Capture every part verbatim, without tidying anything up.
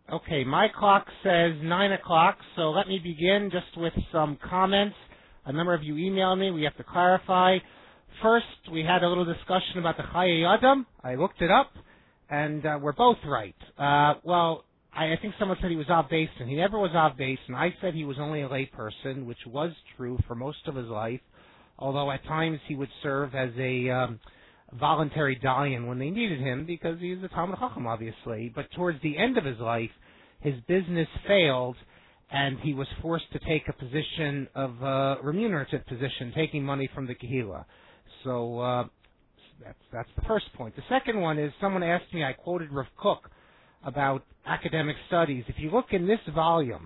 Okay, my clock says nine o'clock, so let me begin just with some comments. A number of you emailed me. We have to clarify. First, we had a little discussion about the Chaye Adam. I looked it up, and uh, we're both right. Uh, well, I, I think someone said he was off base, and he never was off base, and I said he was only a lay person, which was true for most of his life, although at times he would serve as a um, voluntary dayan when they needed him, because he was a Talmid Chacham, obviously. But towards the end of his life, his business failed, and he was forced to take a position of a remunerative position, taking money from the Kehillah. So uh, that's that's the first point. The second one is someone asked me, I quoted Rav Kook about academic studies. If you look in this volume,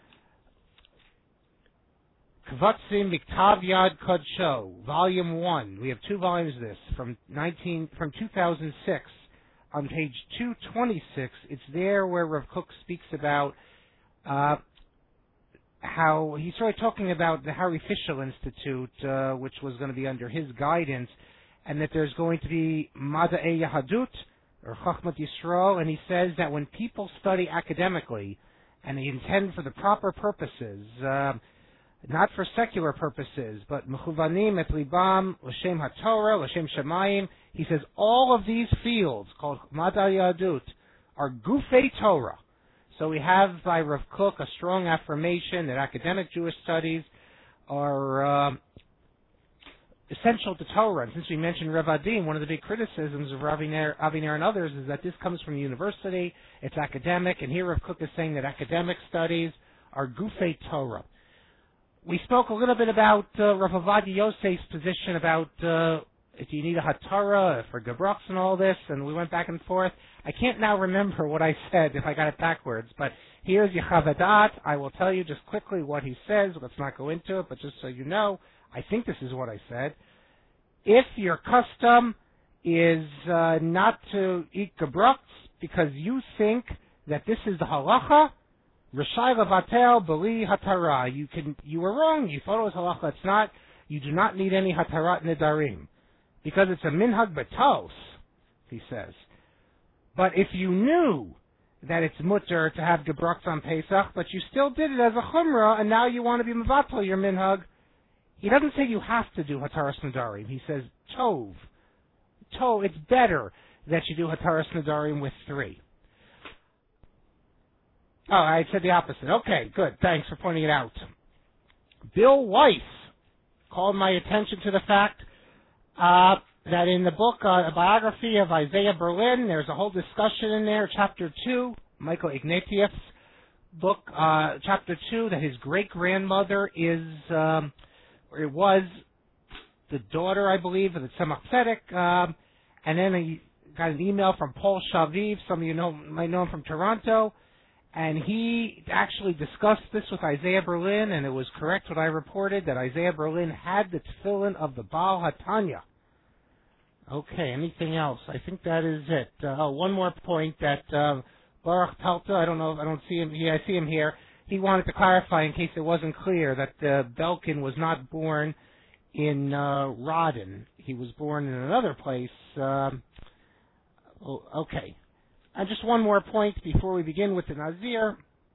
Kvatzim Miktav Yad Kodsho, Volume One. We have two volumes of this from nineteen from two thousand six. On page two twenty-six, it's there where Rav Kook speaks about uh, how he started talking about the Harry Fischel Institute, uh, which was going to be under his guidance, and that there's going to be Mada'e Yahadut or Chachmat Yisrael, and he says that when people study academically and they intend for the proper purposes, uh, not for secular purposes, but mechuvanim et libam l'shem haTorah l'shem shemayim. He says all of these fields called Madai Yadut are gufei Torah. So we have by Rav Kook a strong affirmation that academic Jewish studies are uh, essential to Torah. And since we mentioned Rav Adim, one of the big criticisms of Rav Aviner, Aviner and others is that this comes from university, it's academic, and here Rav Kook is saying that academic studies are gufei Torah. We spoke a little bit about uh, Rav Ovadia Yosef's position about uh, if you need a Hatara for Gebrachs and all this, and we went back and forth. I can't now remember what I said if I got it backwards, but here's Yechavadat. I will tell you just quickly what he says. Let's not go into it, but just so you know, I think this is what I said. If your custom is uh, not to eat Gebrachs because you think that this is the halacha, Rishai levatel beli hatara. You can. You were wrong. You thought it was halacha. It's not. You do not need any hatarat nedarim because it's a minhag batos. He says. But if you knew that it's mutter to have gebrachs on Pesach, but you still did it as a chumrah, and now you want to be mevatel your minhag, he doesn't say you have to do hataras nedarim. He says tov, tov. It's better that you do hataras nedarim with three. Oh, I said the opposite. Okay, good. Thanks for pointing it out. Bill Weiss called my attention to the fact uh, that in the book, uh, a biography of Isaiah Berlin, there's a whole discussion in there, chapter two, Michael Ignatieff's book, uh, chapter two, that his great-grandmother is, um, or it was, the daughter, I believe, of the Tzemach Tzedek, um, and then I got an email from Paul Shaviv, some of you know, might know him from Toronto, and he actually discussed this with Isaiah Berlin, and it was correct what I reported, that Isaiah Berlin had the tefillin of the Baal HaTanya. Okay, anything else? I think that is it. Uh, oh, one more point that uh, Baruch Talta, I don't know, I don't see him, yeah, I see him here. He wanted to clarify, in case it wasn't clear, that uh, Belkin was not born in uh, Rodden. He was born in another place. Um, oh, okay. And just one more point before we begin with the Nazir.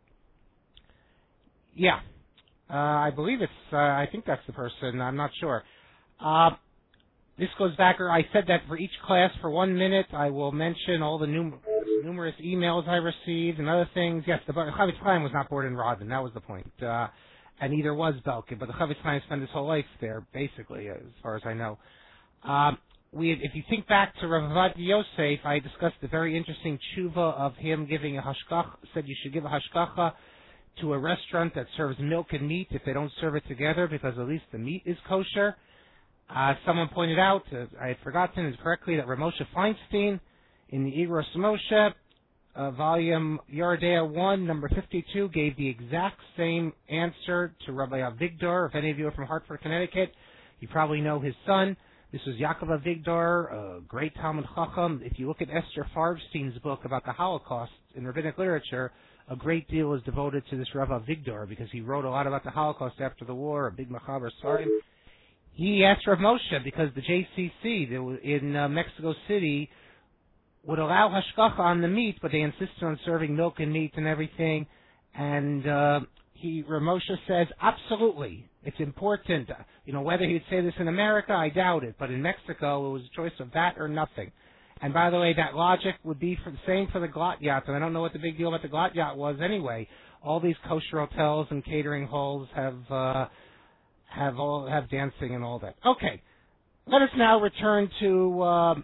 Yeah, uh, I believe it's, uh, I think that's the person, I'm not sure. Uh, this goes back, or I said that for each class for one minute I will mention all the num- numerous emails I received and other things. Yes, the Chavetz Chaim was not born in Rodden, that was the point. Uh, and neither was Belkin, but the Chavetz Chaim spent his whole life there, basically, as far as I know. Um, We, if you think back to Rav Ovadia Yosef, I discussed the very interesting tshuva of him giving a hashgacha, said you should give a hashgacha to a restaurant that serves milk and meat if they don't serve it together, because at least the meat is kosher. Uh, someone pointed out, uh, I had forgotten it correctly, that Ramosha Feinstein in the Igros Moshe, uh, volume Yeridea one, number fifty-two, gave the exact same answer to Rabbi Avigdor. If any of you are from Hartford, Connecticut, you probably know his son. This was Yaakov Avigdor, a great Talmud Chacham. If you look at Esther Farbstein's book about the Holocaust in rabbinic literature, a great deal is devoted to this Rav Avigdor because he wrote a lot about the Holocaust after the war, a big Machaber Sarim. He asked Rav Moshe because the J C C in uh, Mexico City would allow hashgacha on the meat, but they insisted on serving milk and meat and everything. And uh, he, Rav Moshe says, absolutely, it's important. You know, whether he'd say this in America, I doubt it, but in Mexico, it was a choice of that or nothing. And by the way, that logic would be for the same for the glot yachts, and I don't know what the big deal about the glot yacht was anyway. All these kosher hotels and catering halls have uh, have all have dancing and all that. Okay, let us now return to uh,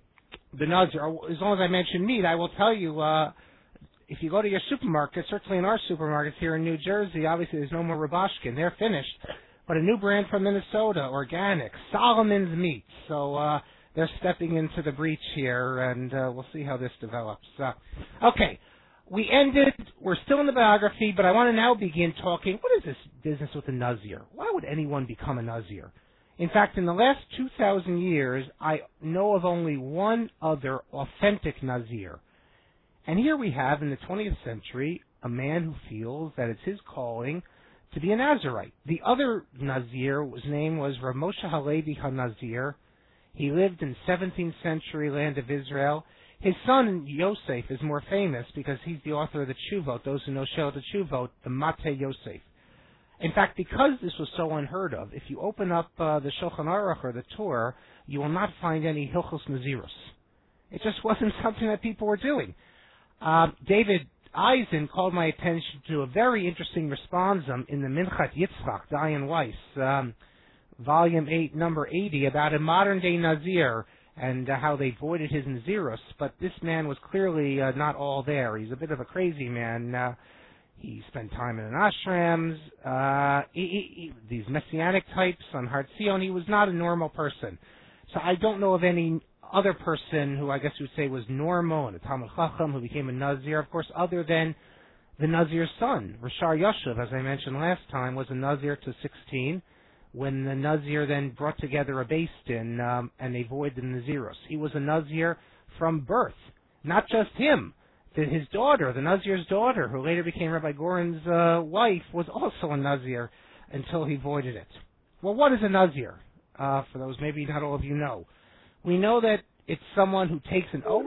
the Nazir. As long as I mention meat, I will tell you, uh, if you go to your supermarket, certainly in our supermarkets here in New Jersey, obviously there's no more Rubashkin. They're finished. But a new brand from Minnesota, organic, Solomon's Meat. So uh, they're stepping into the breach here, and uh, we'll see how this develops. Uh, okay, we ended, we're still in the biography, but I want to now begin talking, what is this business with a Nazir? Why would anyone become a Nazir? In fact, in the last two thousand years, I know of only one other authentic Nazir. And here we have, in the twentieth century, a man who feels that it's his calling to be a Nazirite. The other Nazir, his name was Rav Moshe Halevi HaNazir. He lived in seventeenth century land of Israel. His son, Yosef, is more famous because he's the author of the Tshuvot, those who know Shelat Tshuvot, the Mateh Yosef. In fact, because this was so unheard of, if you open up uh, the Shulchan Aruch or the Torah, you will not find any Hilchos Nazirus. It just wasn't something that people were doing. Uh, David Eisen called my attention to a very interesting responsum in the Minchat Yitzchak, Dayan Weiss, um, volume eight, number eighty, about a modern-day Nazir and uh, how they voided his Nazirus. But this man was clearly uh, not all there. He's a bit of a crazy man. Uh, he spent time in an ashrams. Uh, he, he, he, these messianic types on Har Zion. He was not a normal person. So I don't know of any other person who I guess you would say was normal and a Talmud Chacham who became a Nazir, of course, other than the Nazir's son. Rashar Yashuv, as I mentioned last time, was a Nazir to sixteen, when the Nazir then brought together a Beis Din um, and they voided the Nazirus. He was a Nazir from birth. Not just him. His daughter, the Nazir's daughter, who later became Rabbi Goren's uh, wife, was also a Nazir until he voided it. Well, what is a Nazir? Uh, for those maybe not all of you know. We know that it's someone who takes an oath.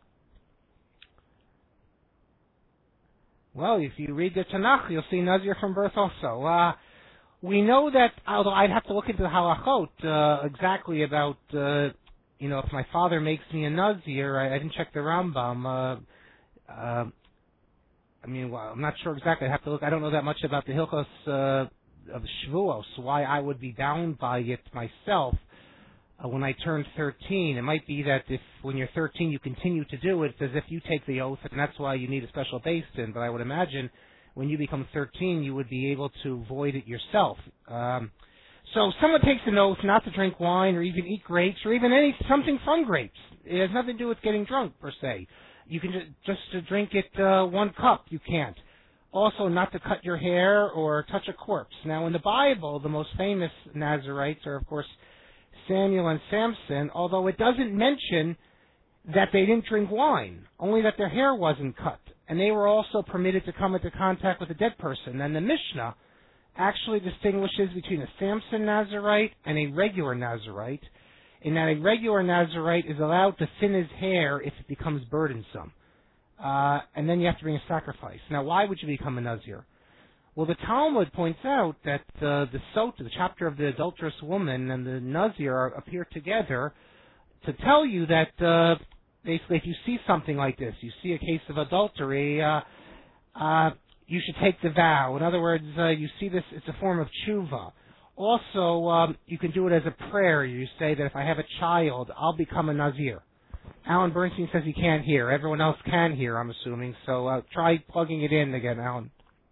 Well, if you read the Tanakh, you'll see Nazir from birth also. Uh, we know that, although I'd have to look into the halachot uh, exactly about, uh, you know, if my father makes me a Nazir, I, I didn't check the Rambam. Uh, uh, I mean, well, I'm not sure exactly. I have to look. I don't know that much about the Hilchos uh, of Shavuos, why I would be bound by it myself. Uh, when I turned thirteen, it might be that if when you're thirteen you continue to do it, it's as if you take the oath, and that's why you need a special Beis Din. But I would imagine when you become thirteen, you would be able to void it yourself. Um, so if someone takes an oath not to drink wine or even eat grapes or even any something from grapes. It has nothing to do with getting drunk, per se. You can just, just to drink it uh, one cup, you can't. Also, not to cut your hair or touch a corpse. Now, in the Bible, the most famous Nazirites are, of course, Samuel and Samson, although it doesn't mention that they didn't drink wine, only that their hair wasn't cut. And they were also permitted to come into contact with a dead person. And the Mishnah actually distinguishes between a Samson Nazirite and a regular Nazirite, in that a regular Nazirite is allowed to thin his hair if it becomes burdensome. Uh, and then you have to bring a sacrifice. Now, why would you become a Nazir? Well, the Talmud points out that uh, the Sota, the chapter of the adulterous woman, and the Nazir are, appear together to tell you that uh, basically if you see something like this, you see a case of adultery, uh, uh, you should take the vow. In other words, uh, you see this, it's a form of tshuva. Also, um, you can do it as a prayer. You say that if I have a child, I'll become a Nazir. Alan Bernstein says he can't hear. Everyone else can hear, I'm assuming. So uh, try plugging it in again, Alan.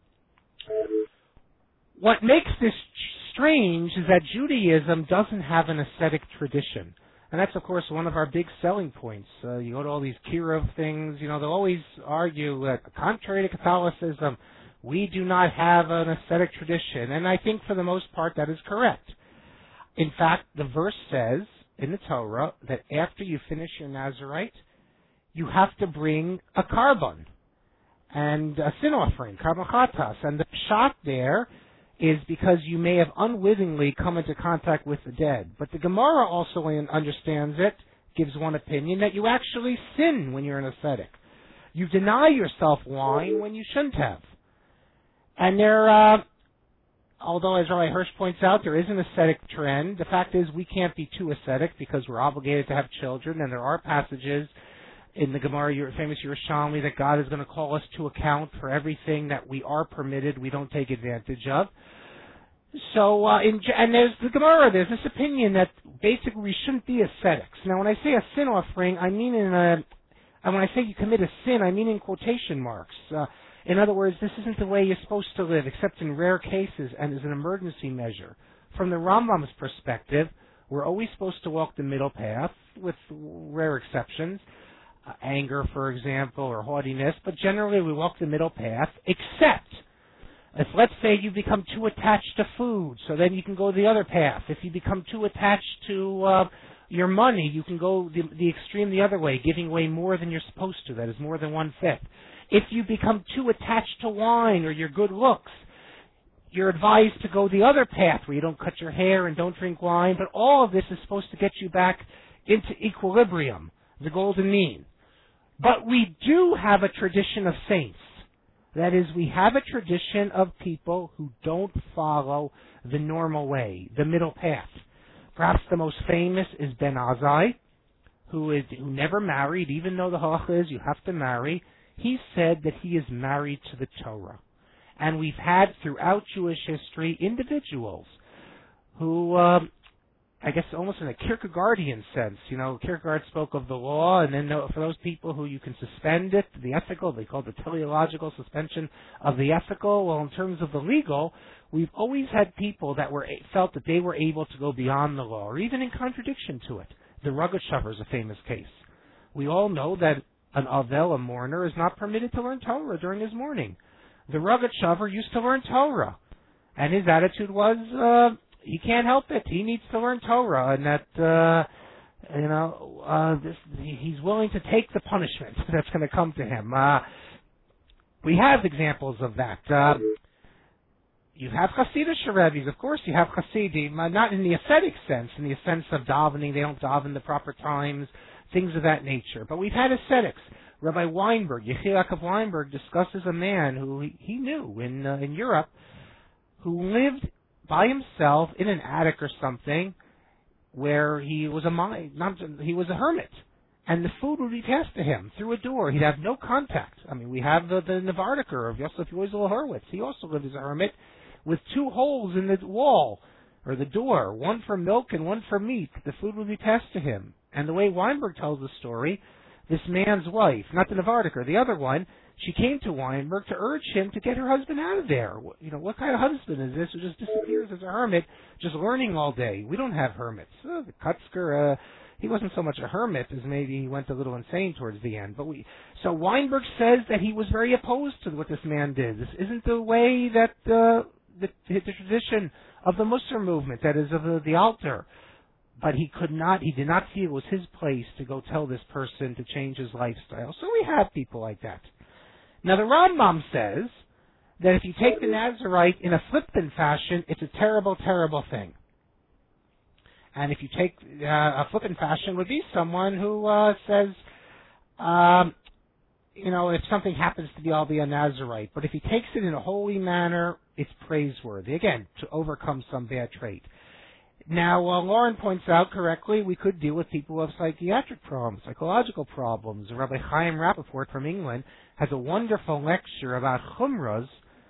What makes this strange is that Judaism doesn't have an ascetic tradition. And that's, of course, one of our big selling points. Uh, you go to all these Kirov things, you know, they'll always argue that, contrary to Catholicism, we do not have an ascetic tradition. And I think, for the most part, that is correct. In fact, the verse says in the Torah that after you finish your Nazirite, you have to bring a carbon and a sin offering, carbon chatas. And the pshat there is because you may have unwittingly come into contact with the dead. But the Gemara also understands it gives one opinion that you actually sin when you're an ascetic. You deny yourself wine when you shouldn't have. And there, uh, although as Rabbi Hirsch points out, there is an ascetic trend. The fact is we can't be too ascetic because we're obligated to have children, and there are passages in the Gemara, your famous Yerushalmi, that God is going to call us to account for everything that we are permitted, we don't take advantage of. So, uh, in, and there's the Gemara, there's this opinion that basically we shouldn't be ascetics. Now, when I say a sin offering, I mean in a, and when I say you commit a sin, I mean in quotation marks. Uh, in other words, this isn't the way you're supposed to live, except in rare cases and as an emergency measure. From the Rambam's perspective, we're always supposed to walk the middle path, with rare exceptions. Uh, anger, for example, or haughtiness, but generally we walk the middle path, except if, let's say, you become too attached to food, so then you can go the other path. If you become too attached to uh, your money, you can go the, the extreme the other way, giving away more than you're supposed to, that is more than one-fifth. If you become too attached to wine or your good looks, you're advised to go the other path, where you don't cut your hair and don't drink wine, but all of this is supposed to get you back into equilibrium, the golden mean. But we do have a tradition of saints. That is, we have a tradition of people who don't follow the normal way, the middle path. Perhaps the most famous is Ben Azai, who is who never married, even though the halacha is you have to marry. He said that he is married to the Torah. And we've had throughout Jewish history individuals who, uh, I guess almost in a Kierkegaardian sense, you know, Kierkegaard spoke of the law, and then for those people who you can suspend it, the ethical, they call it the teleological suspension of the ethical. Well, in terms of the legal, we've always had people that were felt that they were able to go beyond the law, or even in contradiction to it. The Rogatchover is a famous case. We all know that an Avel, a mourner, is not permitted to learn Torah during his mourning. The Rogatchover used to learn Torah, and his attitude was, uh, he can't help it. He needs to learn Torah, and that uh, you know uh, this, he's willing to take the punishment that's going to come to him. Uh, we have examples of that. Uh, you have Hasidic Rebbe's, of course. You have Hasidim, uh, not in the ascetic sense, in the sense of davening. They don't daven the proper times, things of that nature. But we've had ascetics. Rabbi Weinberg, Yechiel Yaakov Weinberg, discusses a man who he, he knew in uh, in Europe, who lived by himself in an attic or something, where he was a not he was a hermit, and the food would be passed to him through a door. He'd have no contact. I mean, we have the the Navardiker of Yosef Yozel Horowitz. He also lived as a hermit, with two holes in the wall or the door, one for milk and one for meat. The food would be passed to him. And the way Weinberg tells the story, this man's wife, not the Navardiker, the other one, she came to Weinberg to urge him to get her husband out of there. You know, what kind of husband is this who just disappears as a hermit, just learning all day? We don't have hermits. Uh, the Kutzker, uh, he wasn't so much a hermit as maybe he went a little insane towards the end. But we, so Weinberg says that he was very opposed to what this man did. This isn't the way that uh, the, the tradition of the Musar movement, that is of the, the altar. But he could not, he did not feel it was his place to go tell this person to change his lifestyle. So we have people like that. Now the Rambam says that if you take the Nazirite in a flippant fashion, it's a terrible, terrible thing. And if you take uh, a flippant fashion would be someone who uh, says, um, you know, if something happens to be, I'll be a Nazirite. But if he takes it in a holy manner, it's praiseworthy. Again, to overcome some bad trait. Now, uh, Lauren points out correctly, we could deal with people who have psychiatric problems, psychological problems. Rabbi Chaim Rappaport from England has a wonderful lecture about chumras,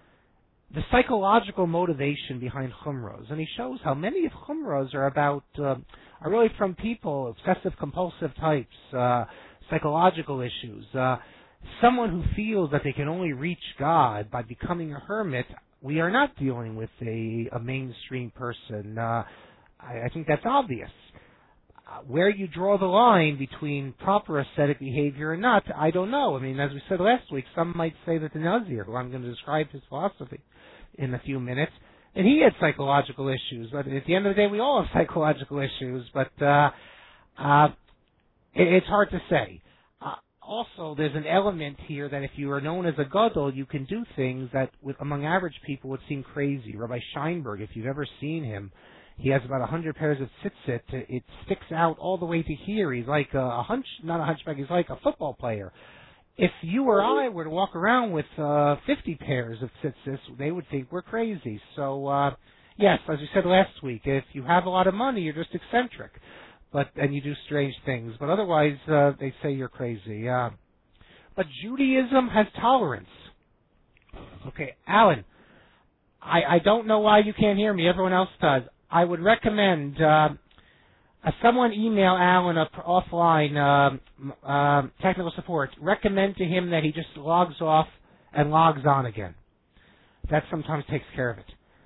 the psychological motivation behind chumras, and he shows how many of chumras are about uh, are really from people, obsessive compulsive types, uh, psychological issues. Uh, someone who feels that they can only reach God by becoming a hermit. We are not dealing with a, a mainstream person. Uh, I, I think that's obvious. Uh, where you draw the line between proper ascetic behavior and not, I don't know. I mean, as we said last week, some might say that the Nazir, who I'm going to describe his philosophy in a few minutes, and he had psychological issues. But at the end of the day, we all have psychological issues. But uh, uh, it, it's hard to say. Uh, also, there's an element here that if you are known as a gadol, you can do things that, with, among average people, would seem crazy. Rabbi Scheinberg, if you've ever seen him, He has about a hundred pairs of tzitzit. It sticks out all the way to here. He's like a, a hunch, not a hunchback. He's like a football player. If you or I were to walk around with uh, fifty pairs of tzitzis, they would think we're crazy. So, uh, yes, as we said last week, if you have a lot of money, you're just eccentric, but and you do strange things. But otherwise, uh, they say you're crazy. Uh, but Judaism has tolerance. Okay, Alan, I, I don't know why you can't hear me. Everyone else does. I would recommend uh, uh, someone email Alan up offline, uh, uh, technical support. Recommend to him that he just logs off and logs on again. That sometimes takes care of it.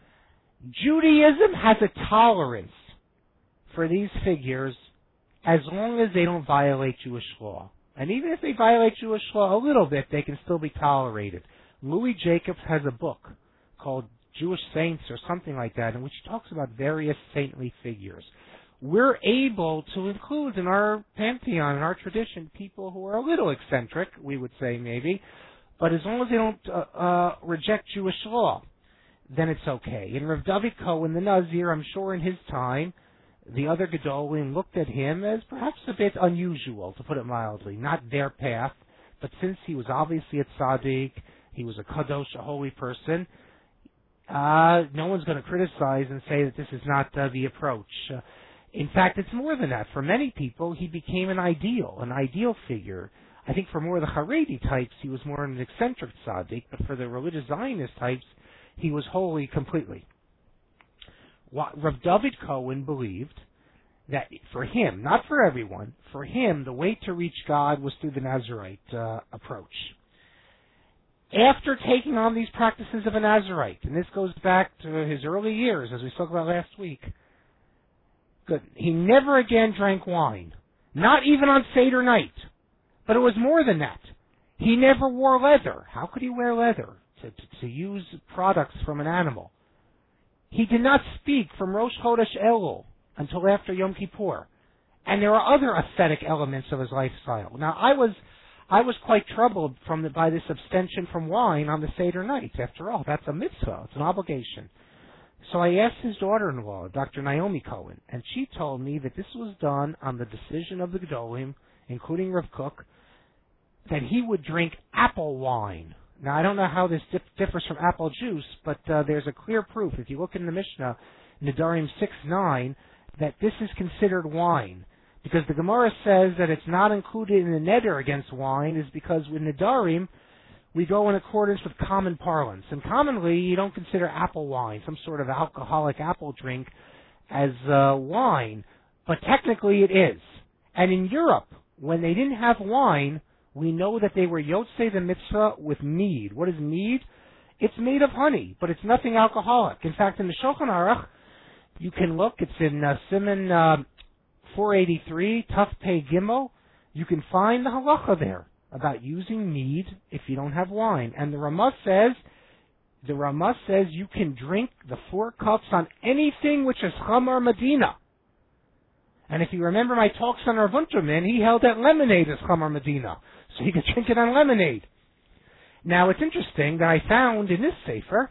Judaism has a tolerance for these figures as long as they don't violate Jewish law. And even if they violate Jewish law a little bit, they can still be tolerated. Louis Jacobs has a book called Jewish Saints or something like that, in which he talks about various saintly figures. We're able to include in our pantheon, in our tradition, people who are a little eccentric, we would say maybe, but as long as they don't uh, uh, reject Jewish law, then it's okay. And Rav David Cohen, the Nazir, I'm sure in his time, the other Gedolim looked at him as perhaps a bit unusual, to put it mildly, not their path, but since he was obviously a tzaddik, he was a kadosh, a holy person, uh, no one's going to criticize and say that this is not uh, the approach. Uh, in fact, it's more than that. For many people, he became an ideal, an ideal figure. I think for more of the Haredi types, he was more an eccentric tzaddik, but for the religious Zionist types, he was holy completely. Rav David Cohen believed that for him, not for everyone, for him, the way to reach God was through the Nazirite uh, approach. After taking on these practices of a Nazirite, and this goes back to his early years, as we spoke about last week, good, he never again drank wine, not even on Seder night. But it was more than that. He never wore leather. How could he wear leather? To, to, to use products from an animal. He did not speak from Rosh Chodesh Elul until after Yom Kippur. And there are other ascetic elements of his lifestyle. Now, I was I was quite troubled from the, by this abstention from wine on the Seder night. After all, that's a mitzvah. It's an obligation. So I asked his daughter-in-law, Doctor Naomi Cohen, and she told me that this was done on the decision of the Gedolim, including Rav Kook, that he would drink apple wine. Now, I don't know how this dif- differs from apple juice, but uh, there's a clear proof, if you look in the Mishnah, Nedarim six nine, that this is considered wine. Because the Gemara says that it's not included in the neder against wine is because with Nedarim, we go in accordance with common parlance. And commonly, you don't consider apple wine, some sort of alcoholic apple drink, as uh, wine. But technically it is. And in Europe, when they didn't have wine, we know that they were Yotzei the Mitzvah with mead. What is mead? It's made of honey, but it's nothing alcoholic. In fact, in the Shulchan Aruch, you can look, it's in uh, Siman uh, four eighty-three, Tuf Pei Gimel, you can find the halacha there about using mead if you don't have wine. And the Ramah says, the Ramah says you can drink the four cups on anything which is Chamar Medina. And if you remember my talks on Rav Unterman, he held that lemonade is Chamar Medina. So you can drink it on lemonade. Now, it's interesting that I found in this Sefer,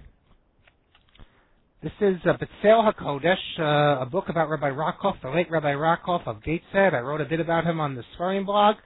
this is uh, B'Tzel HaKodesh, uh, a book about Rabbi Rakoff, the late Rabbi Rakoff of Gateshead. I wrote a bit about him on the Sfarim blog.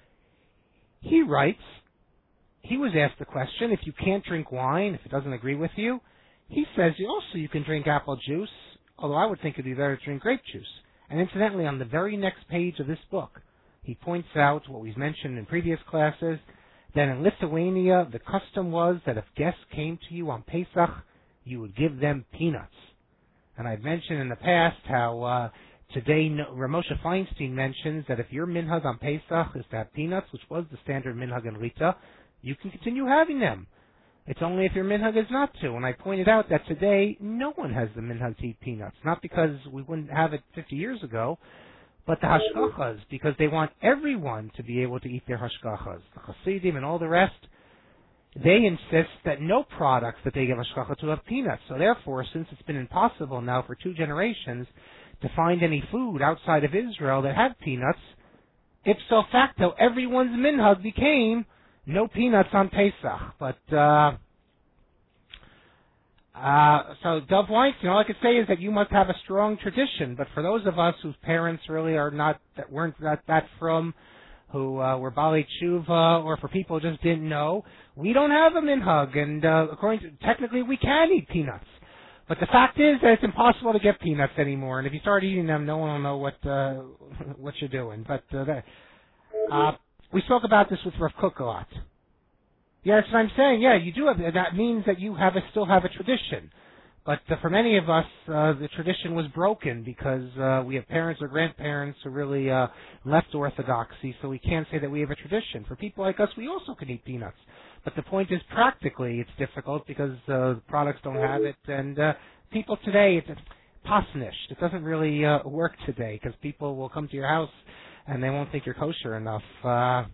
He writes, he was asked the question, if you can't drink wine, if it doesn't agree with you, he says also you can drink apple juice, although I would think it would be better to drink grape juice. And incidentally, on the very next page of this book, he points out what we've mentioned in previous classes, that in Lithuania, the custom was that if guests came to you on Pesach, you would give them peanuts. And I've mentioned in the past how uh, today Ramosha Feinstein mentions that if your minhag on Pesach is to have peanuts, which was the standard minhag in Rita, you can continue having them. It's only if your minhag is not to. And I pointed out that today no one has the minhag to eat peanuts. Not because we wouldn't have it fifty years ago, but the hashgachas, because they want everyone to be able to eat their hashgachas. The Hasidim and all the rest, they insist that no products that they give hashgacha to have peanuts. So therefore, since it's been impossible now for two generations to find any food outside of Israel that had peanuts, ipso facto, everyone's minhag became no peanuts on Pesach. But uh, Uh, so, Dov Weinstein, all I could say is that you must have a strong tradition, but for those of us whose parents really are not, that weren't that, that from, who uh, were Bali Tshuva, or for people who just didn't know, we don't have a minhag, and uh, according to, technically we can eat peanuts. But the fact is that it's impossible to get peanuts anymore, and if you start eating them, no one will know what uh, what you're doing. But uh, that, uh, we spoke about this with Rav Kook a lot. Yeah, that's what I'm saying. Yeah, you do have. That means that you have a, still have a tradition. But uh, for many of us, uh, the tradition was broken because uh, we have parents or grandparents who really uh, left orthodoxy, so we can't say that we have a tradition. For people like us, we also can eat peanuts. But the point is, practically, it's difficult because uh, the products don't have it, and uh, people today, it's pasnished. It doesn't really uh, work today because people will come to your house and they won't think you're kosher enough. Uh,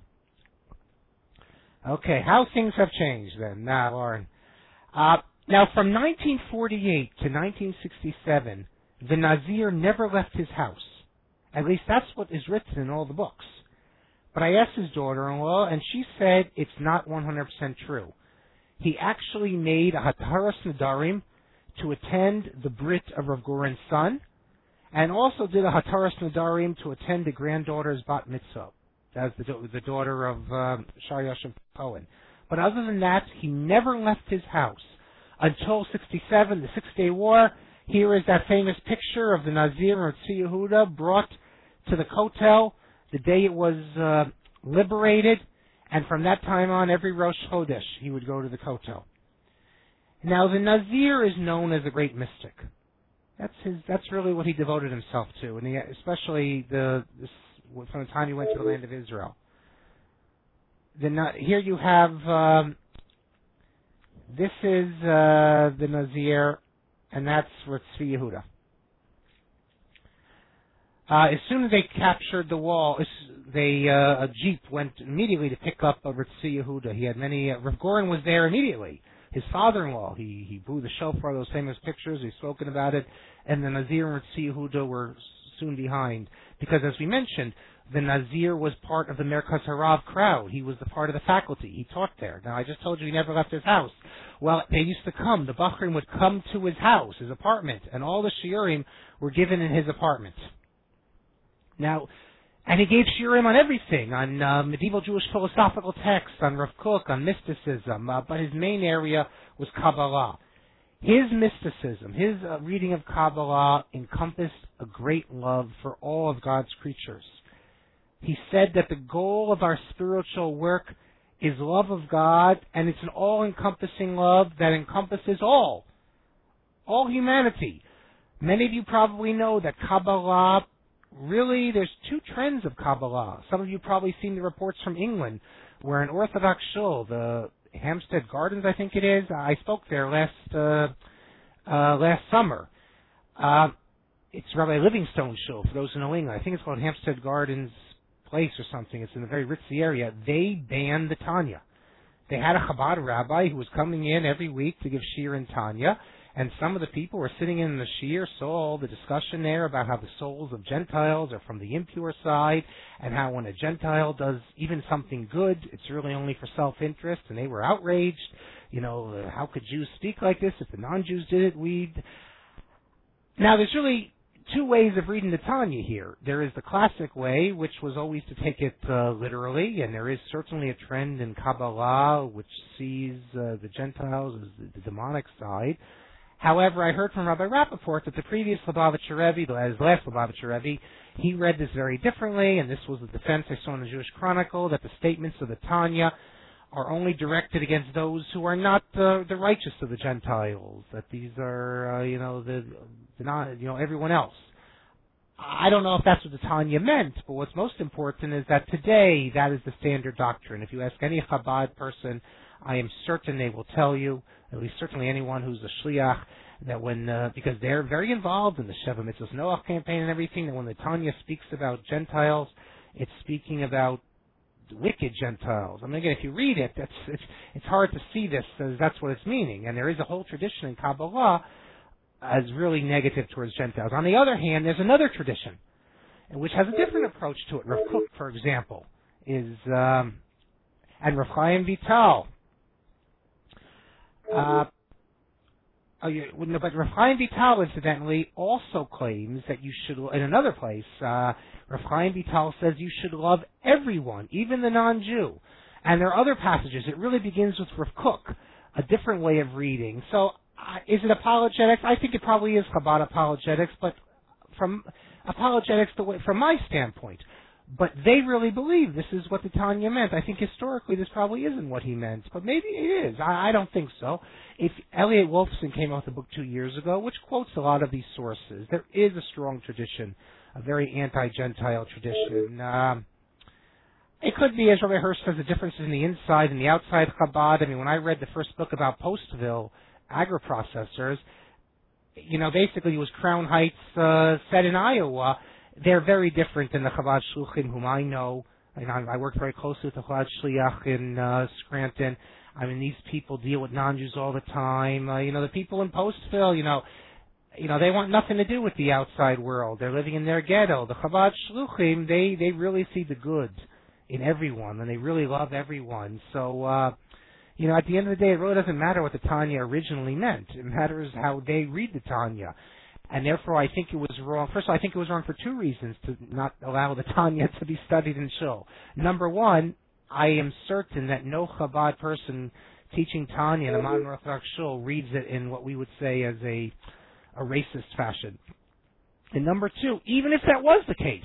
okay, how things have changed then. Now, Lauren. Uh, now, from nineteen forty-eight to nineteen sixty-seven, the Nazir never left his house. At least that's what is written in all the books. But I asked his daughter-in-law, and she said it's not one hundred percent true. He actually made a Hataras Nadarim to attend the Brit of Rav Goren's son, and also did a Hataras Nadarim to attend the granddaughter's Bat Mitzvah. That's the, the daughter of um, Shar Yosef Cohen. But other than that, he never left his house until sixty-seven, the Six-Day War. Here is that famous picture of the Nazir of Tzvi Yehuda brought to the Kotel the day it was uh, liberated, and from that time on, every Rosh Chodesh, he would go to the Kotel. Now, the Nazir is known as a great mystic. That's his. That's really what he devoted himself to, and he, especially the this, from the time he went to the land of Israel. The, here you have, um, this is uh, the Nazir, and that's with Tzvi Yehuda. Uh, as soon as they captured the wall, they uh, a jeep went immediately to pick up uh, Tzvi Yehuda. He had many. Uh, Rav Goren was there immediately. His father-in-law. He he blew the shofar. Those famous pictures. We've spoken about it. And the Nazir and Tzvi Yehuda were soon behind, because as we mentioned, the Nazir was part of the Merkaz Harav crowd. He was the part of the faculty. He taught there. Now I just told you he never left his house. Well, they used to come. The Bachrim would come to his house, his apartment, and all the shiurim were given in his apartment. Now, and he gave shiurim on everything, on uh, medieval Jewish philosophical texts, on Rav Kook, on mysticism, uh, but his main area was Kabbalah. His mysticism, his uh, reading of Kabbalah encompassed a great love for all of God's creatures. He said that the goal of our spiritual work is love of God, and it's an all-encompassing love that encompasses all, all humanity. Many of you probably know that Kabbalah, really, there's two trends of Kabbalah. Some of you probably seen the reports from England, where an Orthodox shul, the Hampstead Gardens, I think it is. I spoke there last uh, uh, last summer. Uh, it's Rabbi Livingstone shul, for those who know England. I think it's called Hampstead Gardens Place or something. It's in a very ritzy area. They banned the Tanya. They had a Chabad rabbi who was coming in every week to give shiur in Tanya, and some of the people were sitting in the shiur, saw all the discussion there about how the souls of Gentiles are from the impure side, and how when a Gentile does even something good, it's really only for self-interest, and they were outraged. You know, how could Jews speak like this? If the non-Jews did it, we'd... Now, there's really two ways of reading the Tanya here. There is the classic way, which was always to take it uh, literally, and there is certainly a trend in Kabbalah which sees uh, the Gentiles as the, the demonic side. However, I heard from Rabbi Rappaport that the previous Lubavitcher Rebbe, his last Lubavitcher Rebbe, he read this very differently, and this was the defense I saw in the Jewish Chronicle, that the statements of the Tanya are only directed against those who are not uh, the righteous of the Gentiles, that these are, uh, you know, the, the not, you know, everyone else. I don't know if that's what the Tanya meant, but what's most important is that today that is the standard doctrine. If you ask any Chabad person, I am certain they will tell you, at least certainly anyone who's a shliach, that when, uh, because they're very involved in the Sheva Mitzvos Noach campaign and everything, that when the Tanya speaks about Gentiles, it's speaking about wicked Gentiles. I mean, again, if you read it, that's, it's, it's hard to see this as that's what it's meaning. And there is a whole tradition in Kabbalah as really negative towards Gentiles. On the other hand, there's another tradition, which has a different approach to it. Rav Kook, for example, is, um, and Rav Chaim Vital. Uh, Oh, yeah, well, no, but Rav Chaim Vital, incidentally, also claims that you should, in another place, uh, Rav Chaim Vital says you should love everyone, even the non-Jew. And there are other passages. It really begins with Rav Kook, a different way of reading. So, uh, is it apologetics? I think it probably is Chabad apologetics, but from apologetics, the way, from my standpoint. But they really believe this is what the Tanya meant. I think historically this probably isn't what he meant, but maybe it is. I, I don't think so. If Elliot Wolfson came out with a book two years ago, which quotes a lot of these sources, there is a strong tradition, a very anti-Gentile tradition. Um, it could be, as Rabbi Hirsch says, the differences in the inside and the outside Chabad. I mean, when I read the first book about Postville agri-processors, you know, basically it was Crown Heights uh, set in Iowa. They're very different than the Chabad Shluchim, whom I know. I, I work very closely with the Chabad Shliach in uh, Scranton. I mean, these people deal with non-Jews all the time. Uh, you know, the people in Postville, you know, you know, they want nothing to do with the outside world. They're living in their ghetto. The Chabad Shluchim, they they really see the good in everyone, and they really love everyone. So, uh, you know, at the end of the day, it really doesn't matter what the Tanya originally meant. It matters how they read the Tanya. And therefore, I think it was wrong. First of all, I think it was wrong for two reasons to not allow the Tanya to be studied in Shul. Number one, I am certain that no Chabad person teaching Tanya in a modern Orthodox Shul reads it in what we would say as a, a racist fashion. And number two, even if that was the case,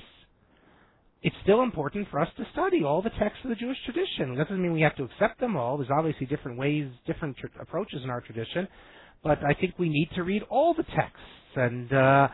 it's still important for us to study all the texts of the Jewish tradition. It doesn't mean we have to accept them all. There's obviously different ways, different tr- approaches in our tradition. But I think we need to read all the texts. And uh,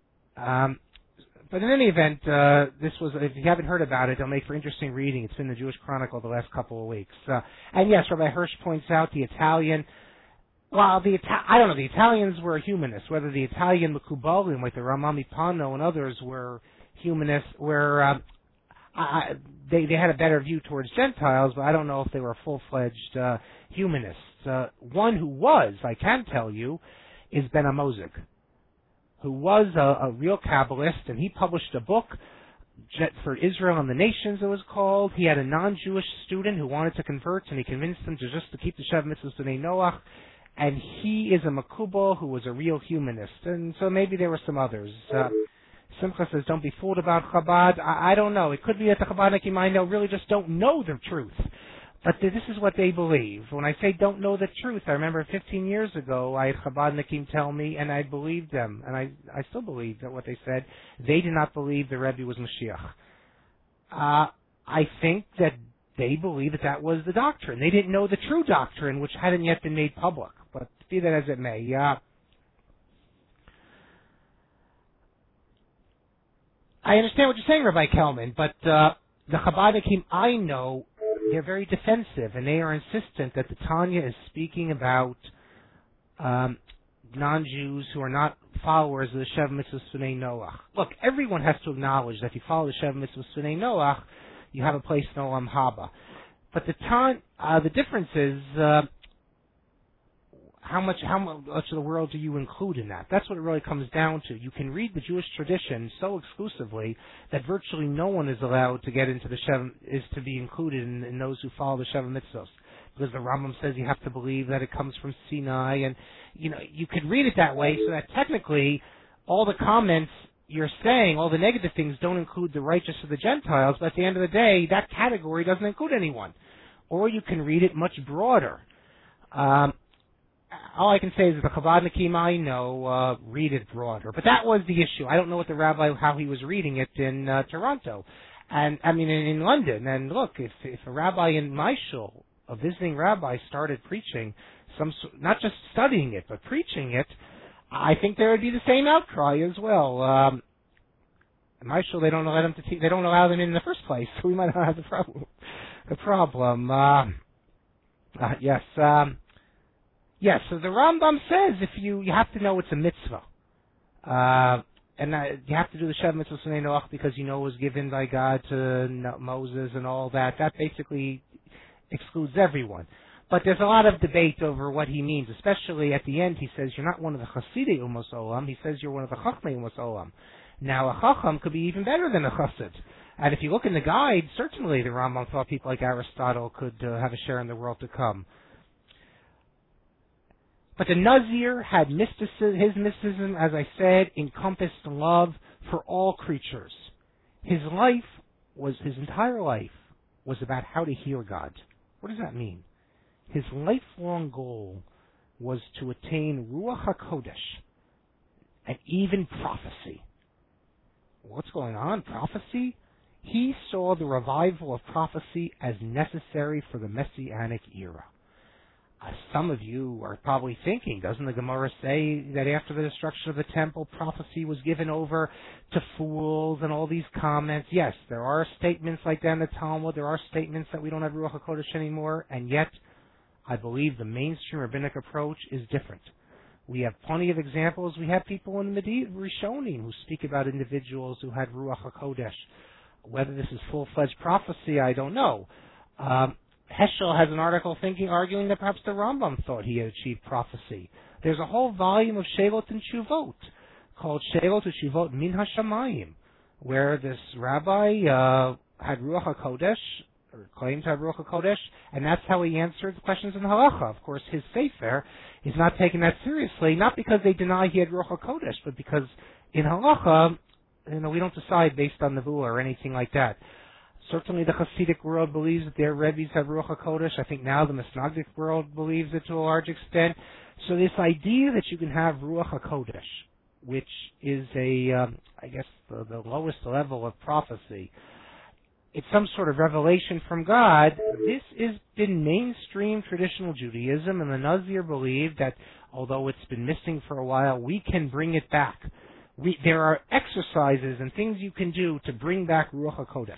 um, but in any event, uh, this was, if you haven't heard about it, it'll make for interesting reading. It's been the Jewish Chronicle the last couple of weeks. Uh, and yes, Rabbi Hirsch points out the Italian. Well, the Ita- I don't know. The Italians were humanists. Whether the Italian Mekubalim, like the Ramami Pano and others, were humanists, were uh, I, they they had a better view towards Gentiles, but I don't know if they were full-fledged uh, humanists. Uh, one who was, I can tell you, is Ben Amozik, who was a, a real Kabbalist, and he published a book for Israel and the Nations, it was called. He had a non-Jewish student who wanted to convert, and he convinced him to just to keep the Shev Mitzvahs B'nai Noach, and he is a Makubal who was a real humanist, and so maybe there were some others. Uh, Simcha says, don't be fooled about Chabad. I, I don't know. It could be that the Chabadnikim I know really just don't know the truth. But this is what they believe. When I say don't know the truth, I remember fifteen years ago I had Chabadnikim tell me, and I believed them, and I, I still believe that what they said. They did not believe the Rebbe was Mashiach. Uh, I think that they believed that that was the doctrine. They didn't know the true doctrine, which hadn't yet been made public. But be that as it may, uh, I understand what you're saying, Rabbi Kelman, but uh, the Chabadnikim I know, they're very defensive, and they are insistent that the Tanya is speaking about um, non-Jews who are not followers of the Shev Mitzvahs B'nai Noach. Look, everyone has to acknowledge that if you follow the Shev Mitzvahs B'nai Noach, you have a place in Olam Haba. But the Tan, uh, the difference is uh, how much how much of the world do you include in that? That's what it really comes down to. You can read the Jewish tradition so exclusively that virtually no one is allowed to get into the Shev, is to be included in, in those who follow the Shev Mitzvos. Because the Rambam says you have to believe that it comes from Sinai, and you know you could read it that way, so that technically all the comments you're saying, all the negative things, don't include the righteous or the Gentiles. But at the end of the day, that category doesn't include anyone. Or you can read it much broader. Um, all I can say is that the Chabadnikim I know uh, read it broader. But that was the issue. I don't know what the rabbi, how he was reading it in uh, Toronto, and I mean in, in London. And look, if if a rabbi in my shul, a visiting rabbi, started preaching some, not just studying it, but preaching it, I think there would be the same outcry as well. Um, in my shul, they don't allow them to te- they don't allow them in, in the first place, so we might not have the problem. The problem, uh, uh, yes. Um, Yes, so the Rambam says if you you have to know it's a mitzvah, uh, and uh, you have to do the Shev Mitzvah B'nai Noach because you know it was given by God to Moses and all that. That basically excludes everyone. But there's a lot of debate over what he means, especially at the end. He says you're not one of the Chasidei Umos Olam. He says you're one of the Chachmei Umos Olam. Now a Chacham could be even better than a Chassid. And if you look in the guide, certainly the Rambam thought people like Aristotle could uh, have a share in the world to come. But the Nazir had mysticism, his mysticism, as I said, encompassed love for all creatures. His life was, his entire life was about how to hear God. What does that mean? His lifelong goal was to attain Ruach HaKodesh, and even prophecy. What's going on? Prophecy? He saw the revival of prophecy as necessary for the Messianic era. Uh, some of you are probably thinking, doesn't the Gemara say that after the destruction of the temple, prophecy was given over to fools and all these comments? Yes, there are statements like that in the Talmud. There are statements that we don't have Ruach HaKodesh anymore, and yet I believe the mainstream rabbinic approach is different. We have plenty of examples. We have people in the Medina Rishonim who speak about individuals who had Ruach HaKodesh. Whether this is full-fledged prophecy, I don't know. Um, Heschel has an article thinking, arguing that perhaps the Rambam thought he had achieved prophecy. There's a whole volume of Sheilot and Shuvot called Sheilot and Shuvot Min HaShamayim, where this rabbi uh, had Ruach HaKodesh, or claimed to have Ruach HaKodesh, and that's how he answered the questions in Halacha. Of course, his Sefer is not taking that seriously, not because they deny he had Ruach HaKodesh, but because in Halacha, you know, we don't decide based on Nevuah or anything like that. Certainly the Hasidic world believes that their Rebbe's have Ruach HaKodesh. I think now the Misnagdic world believes it to a large extent. So this idea that you can have Ruach HaKodesh, which is a, um, I guess, the, the lowest level of prophecy, it's some sort of revelation from God. This has been mainstream traditional Judaism, and the Nazir believe that although it's been missing for a while, we can bring it back. We, there are exercises and things you can do to bring back Ruach HaKodesh.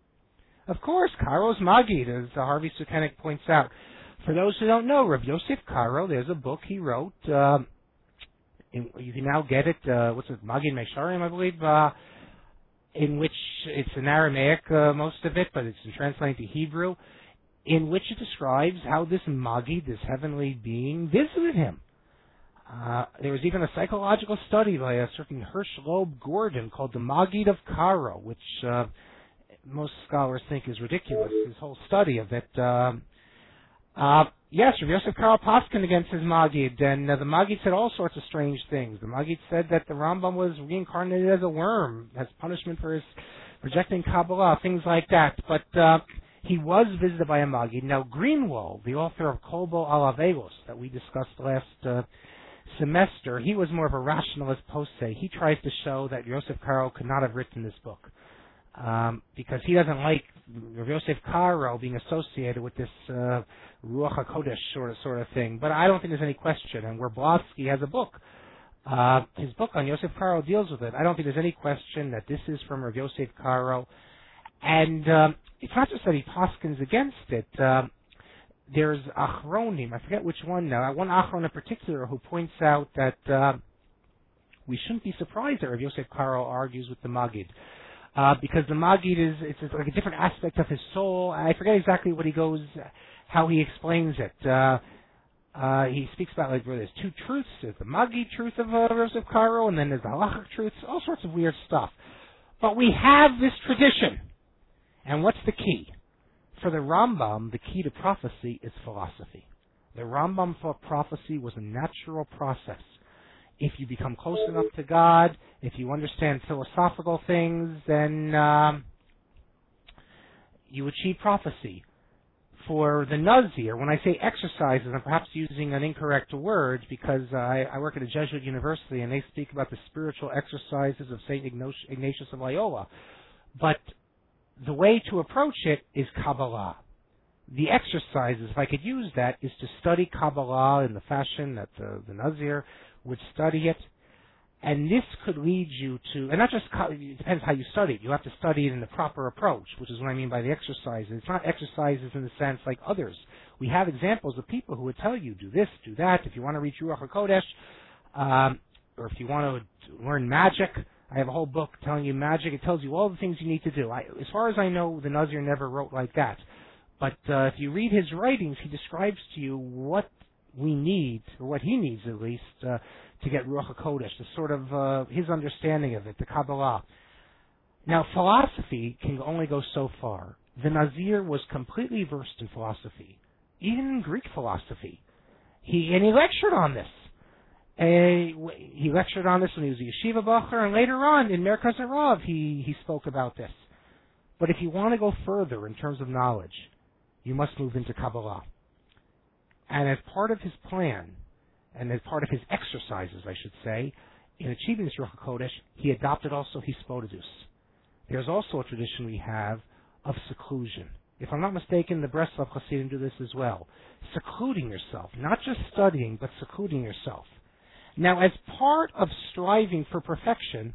Of course, Karo's Magid, as Harvey Sukenik points out. For those who don't know, Rav Yosef Karo, there's a book he wrote. Um, in, you can now get it, uh, what's it, Magid Mesharim, I believe, uh, in which it's in Aramaic, uh, most of it, but it's translated to Hebrew, in which it describes how this Magid, this heavenly being, visited him. Uh, there was even a psychological study by a certain Hirsch Loeb Gordon called the Magid of Karo, which uh, most scholars think is ridiculous, his whole study of it. Uh, uh, yes, Rav Yosef Karo Paskin against his Magid, and uh, the Magid said all sorts of strange things. The Magid said that the Rambam was reincarnated as a worm, as punishment for his rejecting Kabbalah, things like that. But uh, he was visited by a Magid. Now, Greenwald, the author of Kolbo Alavegos, that we discussed last uh, semester, he was more of a rationalist posei. He tries to show that Yosef Karo could not have written this book. Um, because he doesn't like Rav Yosef Karo being associated with this uh, Ruach HaKodesh sort of, sort of thing. But I don't think there's any question. And Werblovsky has a book. Uh, his book on Yosef Karo deals with it. I don't think there's any question that this is from Rav Yosef Karo. And um, it's not just that he paskins against it. Uh, there's Achronim, I forget which one now, one Achron in particular who points out that uh, we shouldn't be surprised that Rav Yosef Karo argues with the Magid. Uh, because the Magid is, it's like a different aspect of his soul. I forget exactly what he goes, how he explains it. Uh, uh, he speaks about like where there's two truths. There's the Magid truth of uh, Yosef Karo, and then there's the halachic truths, all sorts of weird stuff. But we have this tradition. And what's the key? For the Rambam, the key to prophecy is philosophy. The Rambam thought prophecy was a natural process. If you become close enough to God, if you understand philosophical things, then um, you achieve prophecy. For the Nazir, when I say exercises, I'm perhaps using an incorrect word because uh, I, I work at a Jesuit university and they speak about the spiritual exercises of Saint Ignatius of Loyola. But the way to approach it is Kabbalah. The exercises, if I could use that, is to study Kabbalah in the fashion that the, the Nazir would study it, and this could lead you to, and not just, it depends how you study it, you have to study it in the proper approach, which is what I mean by the exercises. It's not exercises in the sense like others. We have examples of people who would tell you, do this, do that, if you want to reach Ruach HaKodesh, um, or if you want to learn magic. I have a whole book telling you magic. It tells you all the things you need to do. I, as far as I know, the Nazir never wrote like that. But uh, if you read his writings, he describes to you what we need, or what he needs at least, uh, to get Ruach HaKodesh, the sort of uh, his understanding of it, the Kabbalah. Now, philosophy can only go so far. The Nazir was completely versed in philosophy, even in Greek philosophy. he and he lectured on this. Uh, he lectured on this when he was a yeshiva bacher, and later on in Merkaz Harav he he spoke about this. But if you want to go further in terms of knowledge, you must move into Kabbalah. And as part of his plan, and as part of his exercises, I should say, in achieving this Ruach HaKodesh, he adopted also Hisbodedus. There's also a tradition we have of seclusion. If I'm not mistaken, the Breslov Hasidim do this as well. Secluding yourself, not just studying, but secluding yourself. Now, as part of striving for perfection,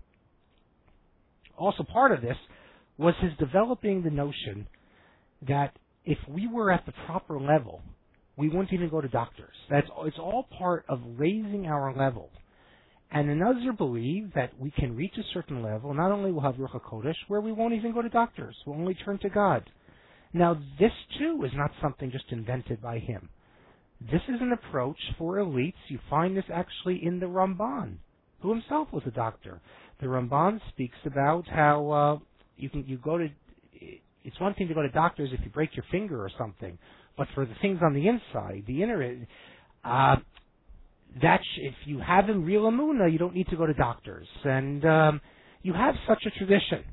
also part of this was his developing the notion that if we were at the proper level, we wouldn't even go to doctors. That's it's all part of raising our level. And the Nazir believe that we can reach a certain level. Not only will have Ruach HaKodesh, where we won't even go to doctors. We'll only turn to God. Now, this too is not something just invented by him. This is an approach for elites. You find this actually in the Ramban, who himself was a doctor. The Ramban speaks about how uh, you can you go to. It's one thing to go to doctors if you break your finger or something, but for the things on the inside, the inner, uh, that if you have in real emunah, you don't need to go to doctors, and um, you have such a tradition.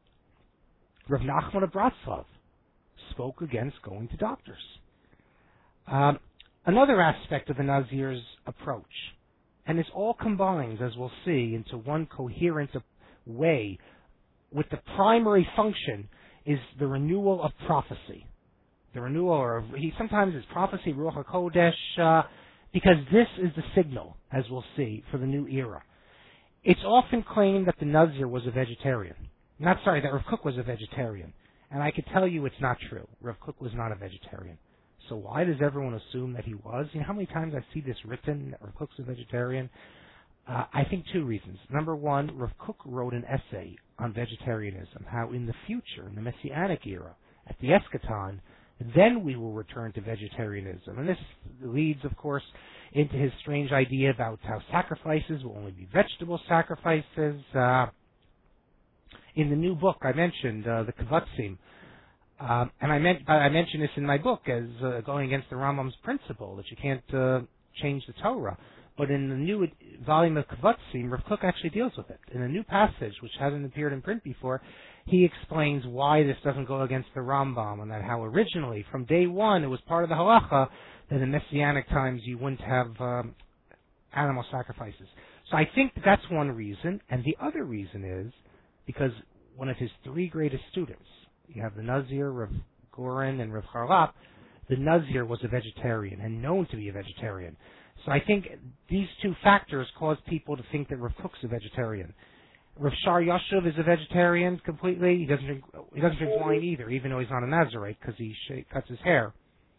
Rav Nachman of Bratslav spoke against going to doctors. Um, another aspect of the Nazir's approach, and this all combines, as we'll see, into one coherent way, with the primary function is the renewal of prophecy. The renewal, or he sometimes is prophecy, Ruach HaKodesh, uh, because this is the signal, as we'll see, for the new era. It's often claimed that the Nazir was a vegetarian. Not sorry, that Rav Kook was a vegetarian. And I could tell you it's not true. Rav Kook was not a vegetarian. So why does everyone assume that he was? You know how many times I see this written, that Rav Kook's a vegetarian? Uh, I think two reasons. Number one, Rav Kook wrote an essay on vegetarianism, how in the future, in the Messianic era, at the Eschaton, then we will return to vegetarianism. And this leads, of course, into his strange idea about how sacrifices will only be vegetable sacrifices. Uh, in the new book I mentioned, uh, the Kavatzim, um, and I, meant, I mentioned this in my book as uh, going against the Rambam's principle that you can't uh, change the Torah. But in the new volume of Kavatzim, Rav Kook actually deals with it. In a new passage, which hasn't appeared in print before, he explains why this doesn't go against the Rambam, and that how originally, from day one, it was part of the halacha that in Messianic times you wouldn't have um, animal sacrifices. So I think that's one reason, and the other reason is because one of his three greatest students, you have the Nazir, Rav Goren, and Rav Charlap, the Nazir was a vegetarian and known to be a vegetarian. So I think these two factors cause people to think that Rav Kook's a vegetarian. Rav Shar Yashuv is a vegetarian completely. He doesn't drink, he doesn't drink wine either, even though he's not a Nazarite because he sh- cuts his hair.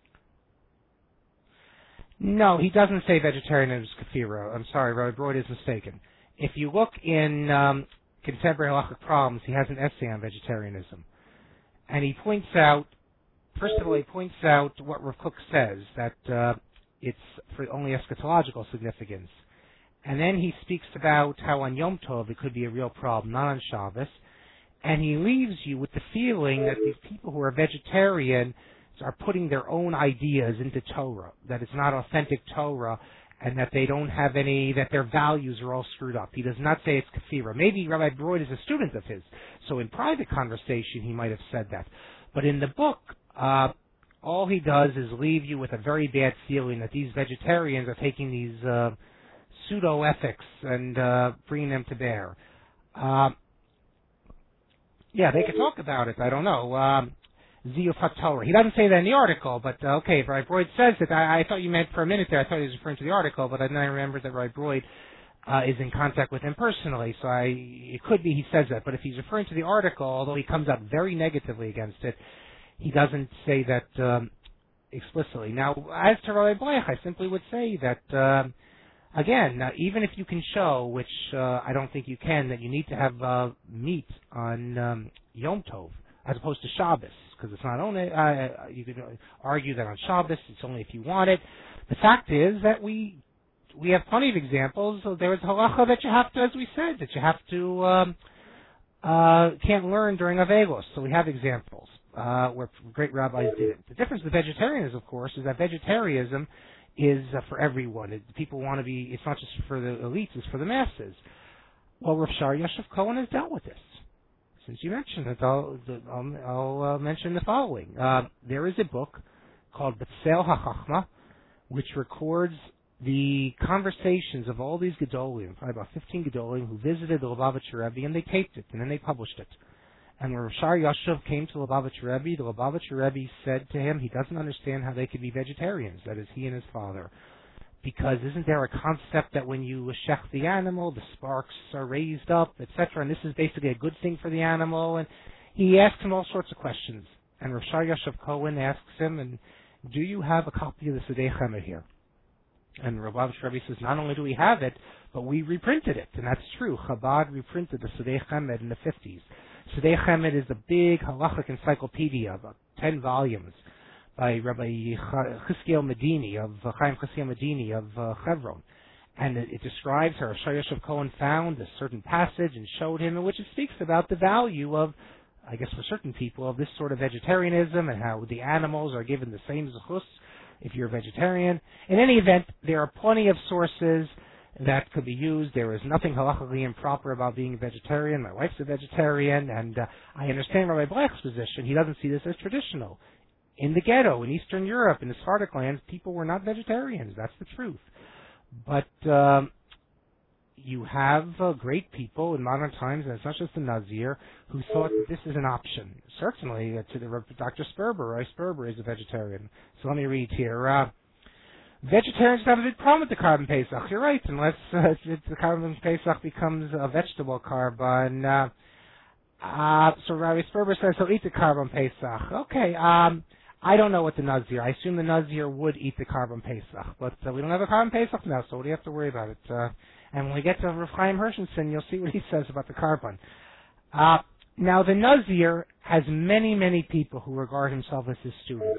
No, he doesn't say vegetarian is kafira. I'm sorry, Rabbi Broid is mistaken. If you look in um, Contemporary Halachic Problems, he has an essay on vegetarianism. And he points out, first of all, he points out what Rav Kook says, that uh, it's for only eschatological significance. And then he speaks about how on Yom Tov it could be a real problem, not on Shabbos. And he leaves you with the feeling that these people who are vegetarian are putting their own ideas into Torah, that it's not authentic Torah, and that they don't have any, that their values are all screwed up. He does not say it's kafira. Maybe Rabbi Broid is a student of his, so in private conversation he might have said that. But in the book, uh, all he does is leave you with a very bad feeling that these vegetarians are taking these uh, pseudo-ethics and uh, bringing them to bear. Uh, yeah, they could talk about it. I don't know. Um, Ziyuf HaTorah. He doesn't say that in the article, but uh, okay, if Rabbi Broid says it, I, I thought you meant for a minute there, I thought he was referring to the article, but then I remembered that Rabbi Broid uh, is in contact with him personally, so I, it could be he says that. But if he's referring to the article, although he comes out very negatively against it, he doesn't say that um, explicitly. Now, as to Rabbi Bleich, I simply would say that, um, again, uh, even if you can show, which uh, I don't think you can, that you need to have uh, meat on um, Yom Tov, as opposed to Shabbos, because it's not only, uh, you could argue that on Shabbos it's only if you want it. The fact is that we we have plenty of examples. So there is halacha that you have to, as we said, that you have to, um, uh, can't learn during Avelos. So we have examples uh, where great rabbis did it. The difference with vegetarianism, of course, is that vegetarianism is uh, for everyone. It, people want to be, it's not just for the elites, it's for the masses. Well, Rav Shari Yosef Cohen has dealt with this. Since you mentioned it, I'll, I'll, I'll uh, mention the following. Uh, there is a book called B'Tzel HaChachma, which records the conversations of all these Gedolim, probably about fifteen Gedolim, who visited the Lubavitcher Rebbe, and they taped it, and then they published it. And when Rav Shari Yosef came to Lubavitcher Rebbe, the Lubavitcher Rebbe said to him he doesn't understand how they could be vegetarians, that is, he and his father. Because isn't there a concept that when you shech the animal, the sparks are raised up, et cetera, and this is basically a good thing for the animal? And he asked him all sorts of questions. And Rav Shari Yosef Cohen asks him, and do you have a copy of the Sodei Chemed here? And Rav Lubavitcher Rebbe says, not only do we have it, but we reprinted it. And that's true. Chabad reprinted the Sodei Chemed in the fifties. Sodei Chemed is a big halachic encyclopedia, about ten volumes, by Rabbi Chizkiel Medini of uh, Chaim Chizkiel Medini of uh, Hebron. And it, it describes how Rav Shari Yosef Cohen found a certain passage and showed him, in which it speaks about the value of, I guess for certain people, of this sort of vegetarianism and how the animals are given the same zechus if you're a vegetarian. In any event, there are plenty of sources that could be used. There is nothing halachically improper about being a vegetarian. My wife's a vegetarian, and uh, I understand Rabbi Blech's position. He doesn't see this as traditional. In the ghetto, in Eastern Europe, in the Sephardic lands, people were not vegetarians. That's the truth. But um, you have uh, great people in modern times, and it's not just the Nazir, who thought that this is an option. Certainly, uh, to the Doctor Sperber, Roy Sperber is a vegetarian. So let me read here. Uh, vegetarians have a big problem with the carbon Pesach. You're right, unless uh, the carbon Pesach becomes a vegetable carbon. Uh, uh, so Rabbi Sperber says he'll eat the carbon Pesach. Okay, um, I don't know what the Nazir. I assume the Nazir would eat the carbon Pesach, but uh, we don't have a carbon Pesach now, so what do you have to worry about it? Uh, and when we get to Rav Chaim Hershenson, you'll see what he says about the carbon. Uh, now, the Nazir has many, many people who regard himself as his students.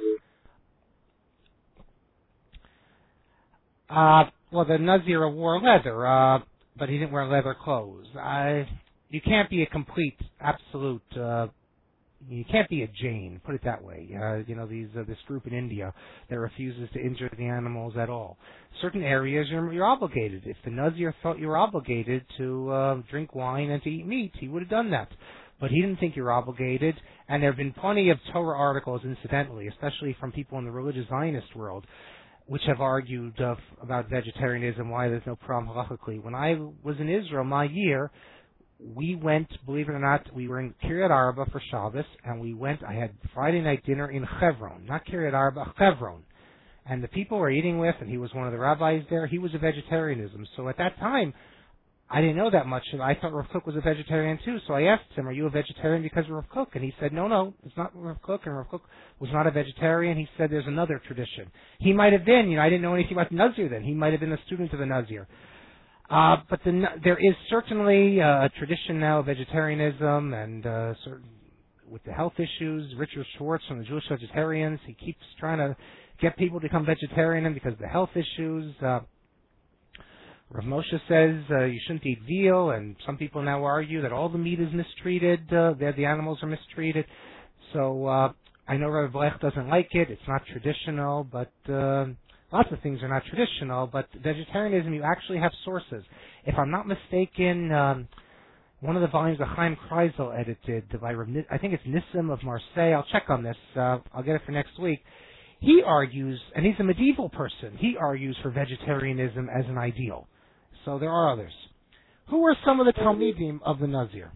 Uh, well, the Nazir wore leather, uh, but he didn't wear leather clothes. I, you can't be a complete, absolute, uh, you can't be a Jain, put it that way. Uh, you know, these uh, this group in India that refuses to injure the animals at all. Certain areas you're, you're obligated. If the Nazir thought you were obligated to uh, drink wine and to eat meat, he would have done that. But he didn't think you're obligated, and there have been plenty of Torah articles, incidentally, especially from people in the religious Zionist world, which have argued uh, about vegetarianism, why there's no problem halachically. When I was in Israel, my year, we went, believe it or not, we were in Kiryat Arba for Shabbos, and we went, I had Friday night dinner in Hebron, not Kiryat Arba, Hebron. And the people we're eating with, and he was one of the rabbis there, he was a vegetarianism. So at that time, I didn't know that much, and I thought Rav Kook was a vegetarian too. So I asked him, are you a vegetarian because of Rav Kook? And he said, no, no, it's not Rav Kook, and Rav Kook was not a vegetarian. He said there's another tradition. He might have been, you know, I didn't know anything about the Nazir then. He might have been a student of the Nazir. Uh, but the, there is certainly uh, a tradition now of vegetarianism, and uh, certain, with the health issues, Richard Schwartz from the Jewish Vegetarians, he keeps trying to get people to become vegetarian because of the health issues. Uh, Rav Moshe says uh, you shouldn't eat veal, and some people now argue that all the meat is mistreated, uh, that the animals are mistreated. So uh, I know Rav Blech doesn't like it. It's not traditional, but uh, lots of things are not traditional. But vegetarianism, you actually have sources. If I'm not mistaken, um, one of the volumes that Chaim Kreisel edited by Rav, I think it's Nissim of Marseille. I'll check on this. Uh, I'll get it for next week. He argues, and he's a medieval person, he argues for vegetarianism as an ideal. So there are others. Who are some of the Talmidim of the Nazir?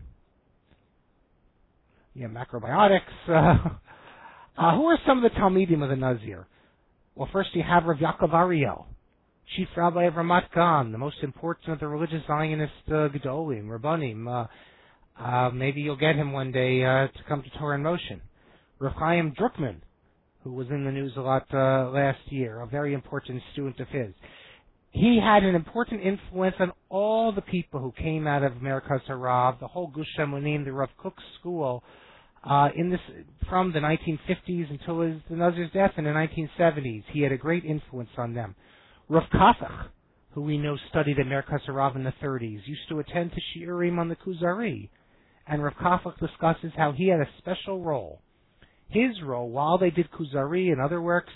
Yeah, macrobiotics. Uh, uh, who are some of the Talmidim of the Nazir? Well, first you have Rav Yaakov Ariel, chief rabbi of Ramat Gan, the most important of the religious Zionist uh, Gedolim, Rabbanim. Uh, uh, maybe you'll get him one day uh, to come to Torah in Motion. Rav Chaim Druckman, who was in the news a lot uh, last year, a very important student of his. He had an important influence on all the people who came out of Merkaz Harav, the whole Gush Emunim, the Rav Kook school, uh, in this from the nineteen fifties until his, the Nazir's death in the nineteen seventies. He had a great influence on them. Rav Kafach, who we know studied at Merkaz Harav in the thirties, used to attend to Shiurim on the Kuzari. And Rav Kafach discusses how he had a special role. His role, while they did Kuzari and other works,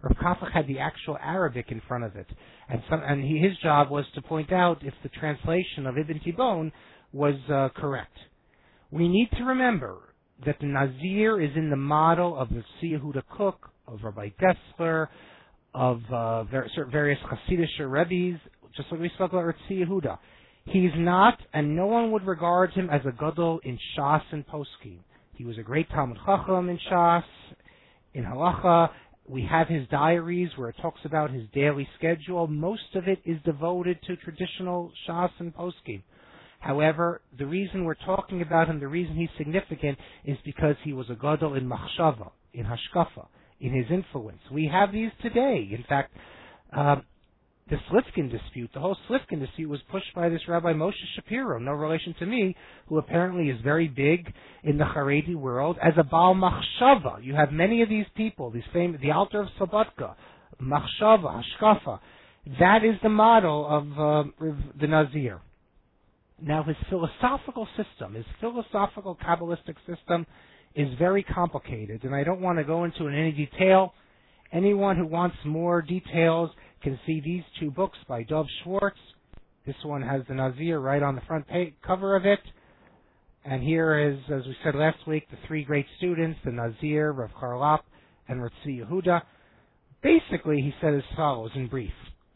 Rav Kafach had the actual Arabic in front of it, and some, and he, his job was to point out if the translation of Ibn Tibon was uh, correct. We need to remember that the Nazir is in the model of the Tzvi Yehuda Kook, of Rabbi Dessler, of uh, various Hasidic Rebbes, just like we spoke about Tzvi Yehuda. He's not, and no one would regard him as a gadol in Shas and Poskim. He was a great Talmud Chacham in Shas, in Halacha. We have his diaries where it talks about his daily schedule. Most of it is devoted to traditional Shas and Poskim. However, the reason we're talking about him, the reason he's significant, is because he was a gadol in Machshava, in Hashkafa, in his influence. We have these today. In fact, uh, the Slifkin dispute, the whole Slifkin dispute was pushed by this Rabbi Moshe Shapiro, no relation to me, who apparently is very big in the Haredi world, as a Baal Machshava. You have many of these people, these famous, the Alter of Slobodka, Machshava, Hashkafa. That is the model of uh, the Nazir. Now, his philosophical system, his philosophical Kabbalistic system is very complicated, and I don't want to go into it in any detail. Anyone who wants more details can see these two books by Dov Schwartz. This one has the Nazir right on the front page, cover of it. And here is, as we said last week, the three great students, the Nazir, Rav Charlap, and Rav Tzvi Yehuda. Basically, he said as follows in brief.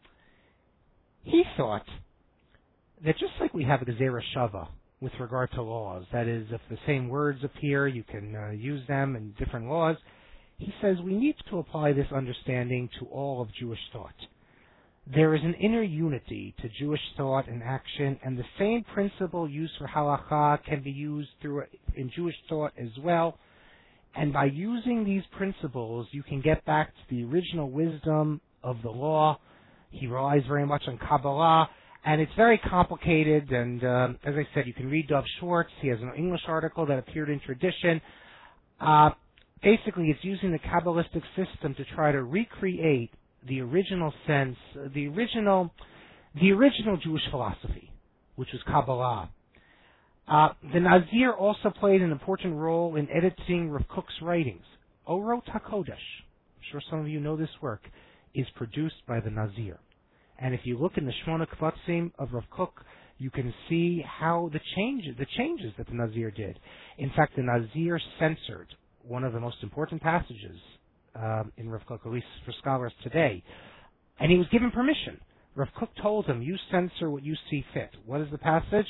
He thought that just like we have a Gezerah Shava with regard to laws, that is, if the same words appear, you can uh, use them in different laws, he says we need to apply this understanding to all of Jewish thought. There is an inner unity to Jewish thought and action, and the same principle used for halakha can be used through in Jewish thought as well. And by using these principles, you can get back to the original wisdom of the law. He relies very much on Kabbalah, and it's very complicated. And uh, as I said, you can read Dov Schwartz. He has an English article that appeared in Tradition. Uh, basically, it's using the Kabbalistic system to try to recreate the original sense, the original, the original Jewish philosophy, which was Kabbalah. Uh, the Nazir also played an important role in editing Rav Kook's writings. Orot HaKodesh, I'm sure some of you know this work, is produced by the Nazir. And if you look in the Shmona Kvatzim of Rav Kook, you can see how the changes, the changes that the Nazir did. In fact, the Nazir censored one of the most important passages um, in Rav Kook, at least for scholars today. And he was given permission. Rav Kook told him, you censor what you see fit. What is the passage?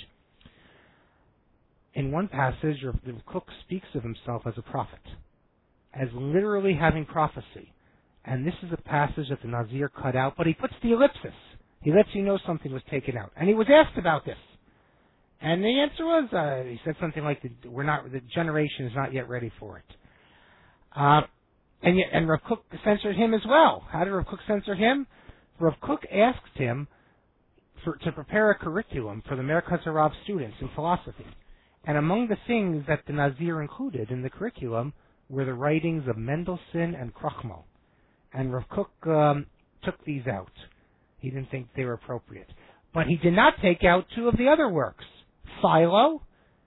In one passage, Rav Kook speaks of himself as a prophet, as literally having prophecy. And this is a passage that the Nazir cut out, but he puts the ellipsis. He lets you know something was taken out. And he was asked about this. And the answer was, uh, he said something like, the, "We're not. The generation is not yet ready for it." Uh, and yet, and Rav Kook censored him as well. How did Rav Kook censor him? Rav Kook asked him for, to prepare a curriculum for the Merkaz HaRav students in philosophy. And among the things that the Nazir included in the curriculum were the writings of Mendelssohn and Krochmal. And Rav Kook um, took these out. He didn't think they were appropriate. But he did not take out two of the other works. Philo,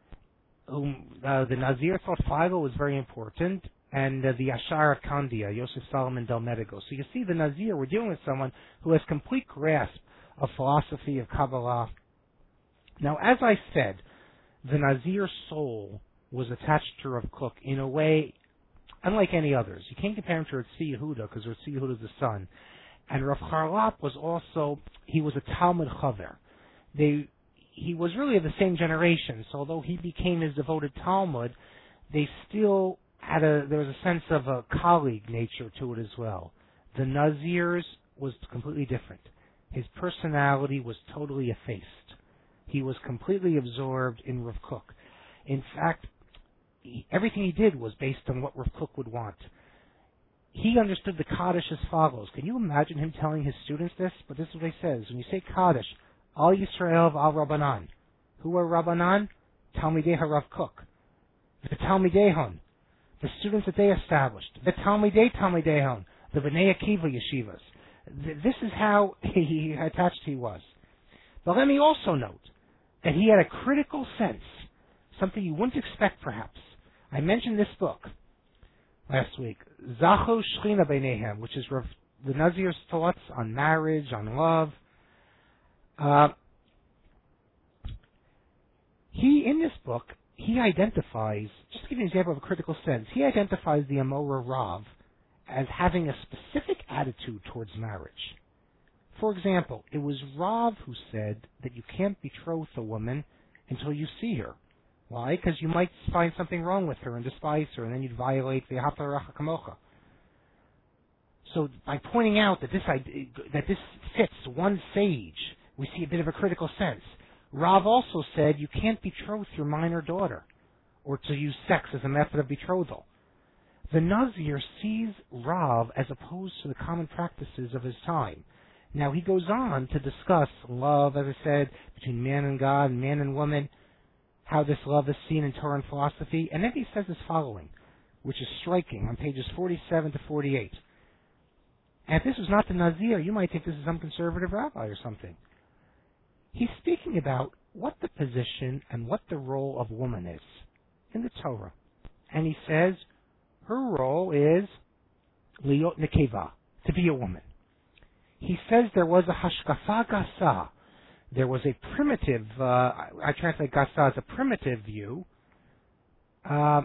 whom, uh, the Nazir thought Philo was very important, and uh, the Ashar of Kandia, Yosef Solomon Del Medigo. So you see, the Nazir, we're dealing with someone who has complete grasp of philosophy, of Kabbalah. Now, as I said, the Nazir's soul was attached to Rav Kook in a way unlike any others. You can't compare him to Tzvi Yehuda, because Tzvi Yehuda is the son. And Rav Charlap was also, he was a Talmud Chaver. They, he was really of the same generation, so although he became his devoted Talmud, they still had a, there was a sense of a colleague nature to it as well. The Nazir's was completely different. His personality was totally effaced. He was completely absorbed in Rav Kook. In fact, he, everything he did was based on what Rav Kook would want. He understood the Kaddish as follows. Can you imagine him telling his students this? But this is what he says. When you say Kaddish, Al Yisrael Al Rabbanan. Who are Rabbanan? Talmidei HaRav Kook. The Talmideihon. The students that they established. The Talmidei Talmideihon. The Bnei Akiva yeshivas. This is how he attached he was. But let me also note that he had a critical sense, something you wouldn't expect perhaps. I mentioned this book last week, Zachu Shechina Beinehem, which is Rav the Nazir's thoughts on marriage, on love. Uh, he, in this book, he identifies, just to give you an example of a critical sense, he identifies the Amora Rav as having a specific attitude towards marriage. For example, it was Rav who said that you can't betroth a woman until you see her. Why? Because you might find something wrong with her and despise her, and then you'd violate the Haftarach Kamocha. So by pointing out that this that this fits one sage, we see a bit of a critical sense. Rav also said you can't betroth your minor daughter, or to use sex as a method of betrothal. The Nazir sees Rav as opposed to the common practices of his time. Now he goes on to discuss love, as I said, between man and God, and man and woman, how this love is seen in Torah and philosophy, and then he says this following, which is striking, on pages forty-seven to forty-eight. And if this was not the Nazir, you might think this is some conservative rabbi or something. He's speaking about what the position and what the role of woman is in the Torah. And he says her role is liot nekeva, to be a woman. He says there was a hashkafa gasa. There was a primitive, uh, I translate gasa as a primitive view. Uh,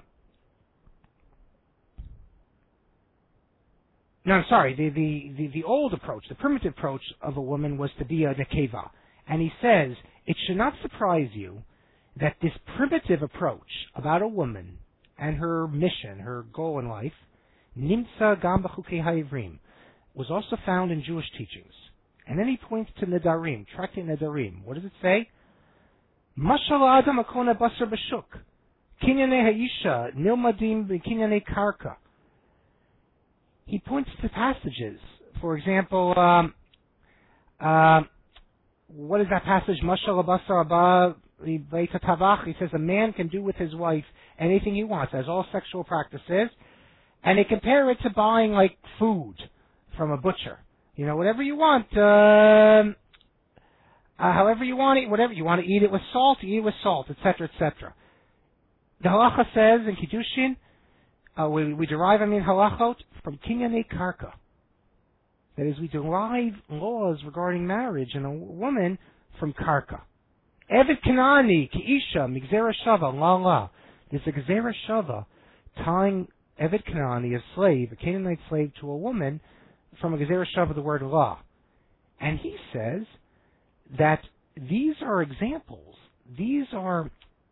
no, I'm sorry, the, the, the, the old approach, the primitive approach of a woman was to be a nekeva. And he says, it should not surprise you that this primitive approach about a woman and her mission, her goal in life, nimtza gam b'chukei ha'ivrim, was also found in Jewish teachings. And then he points to Nedarim, Tractate Nedarim. What does it say? Mashal adam akona basar b'shuk, kinyane ha'isha, nilmadim b'kinyane karka. He points to passages. For example, um, uh, what is that passage? Mashal basar abba b'eita tavach. He says a man can do with his wife anything he wants, as all sexual practices, and they compare it to buying like food from a butcher. You know, whatever you want, uh, uh, however you want it, whatever you want to eat it with salt, you eat it with salt, et cetera, et cetera. The halacha says in Kiddushin, uh, we, we derive, I mean, halachot from kinyane karka. That is, we derive laws regarding marriage and a woman from karka. Eved kanani kiisha migzera shava la la. There's a gzera shava tying Eved Kanani, a slave, a Canaanite slave, to a woman from a Gezerah Shava, the word law. And he says that these are examples. These are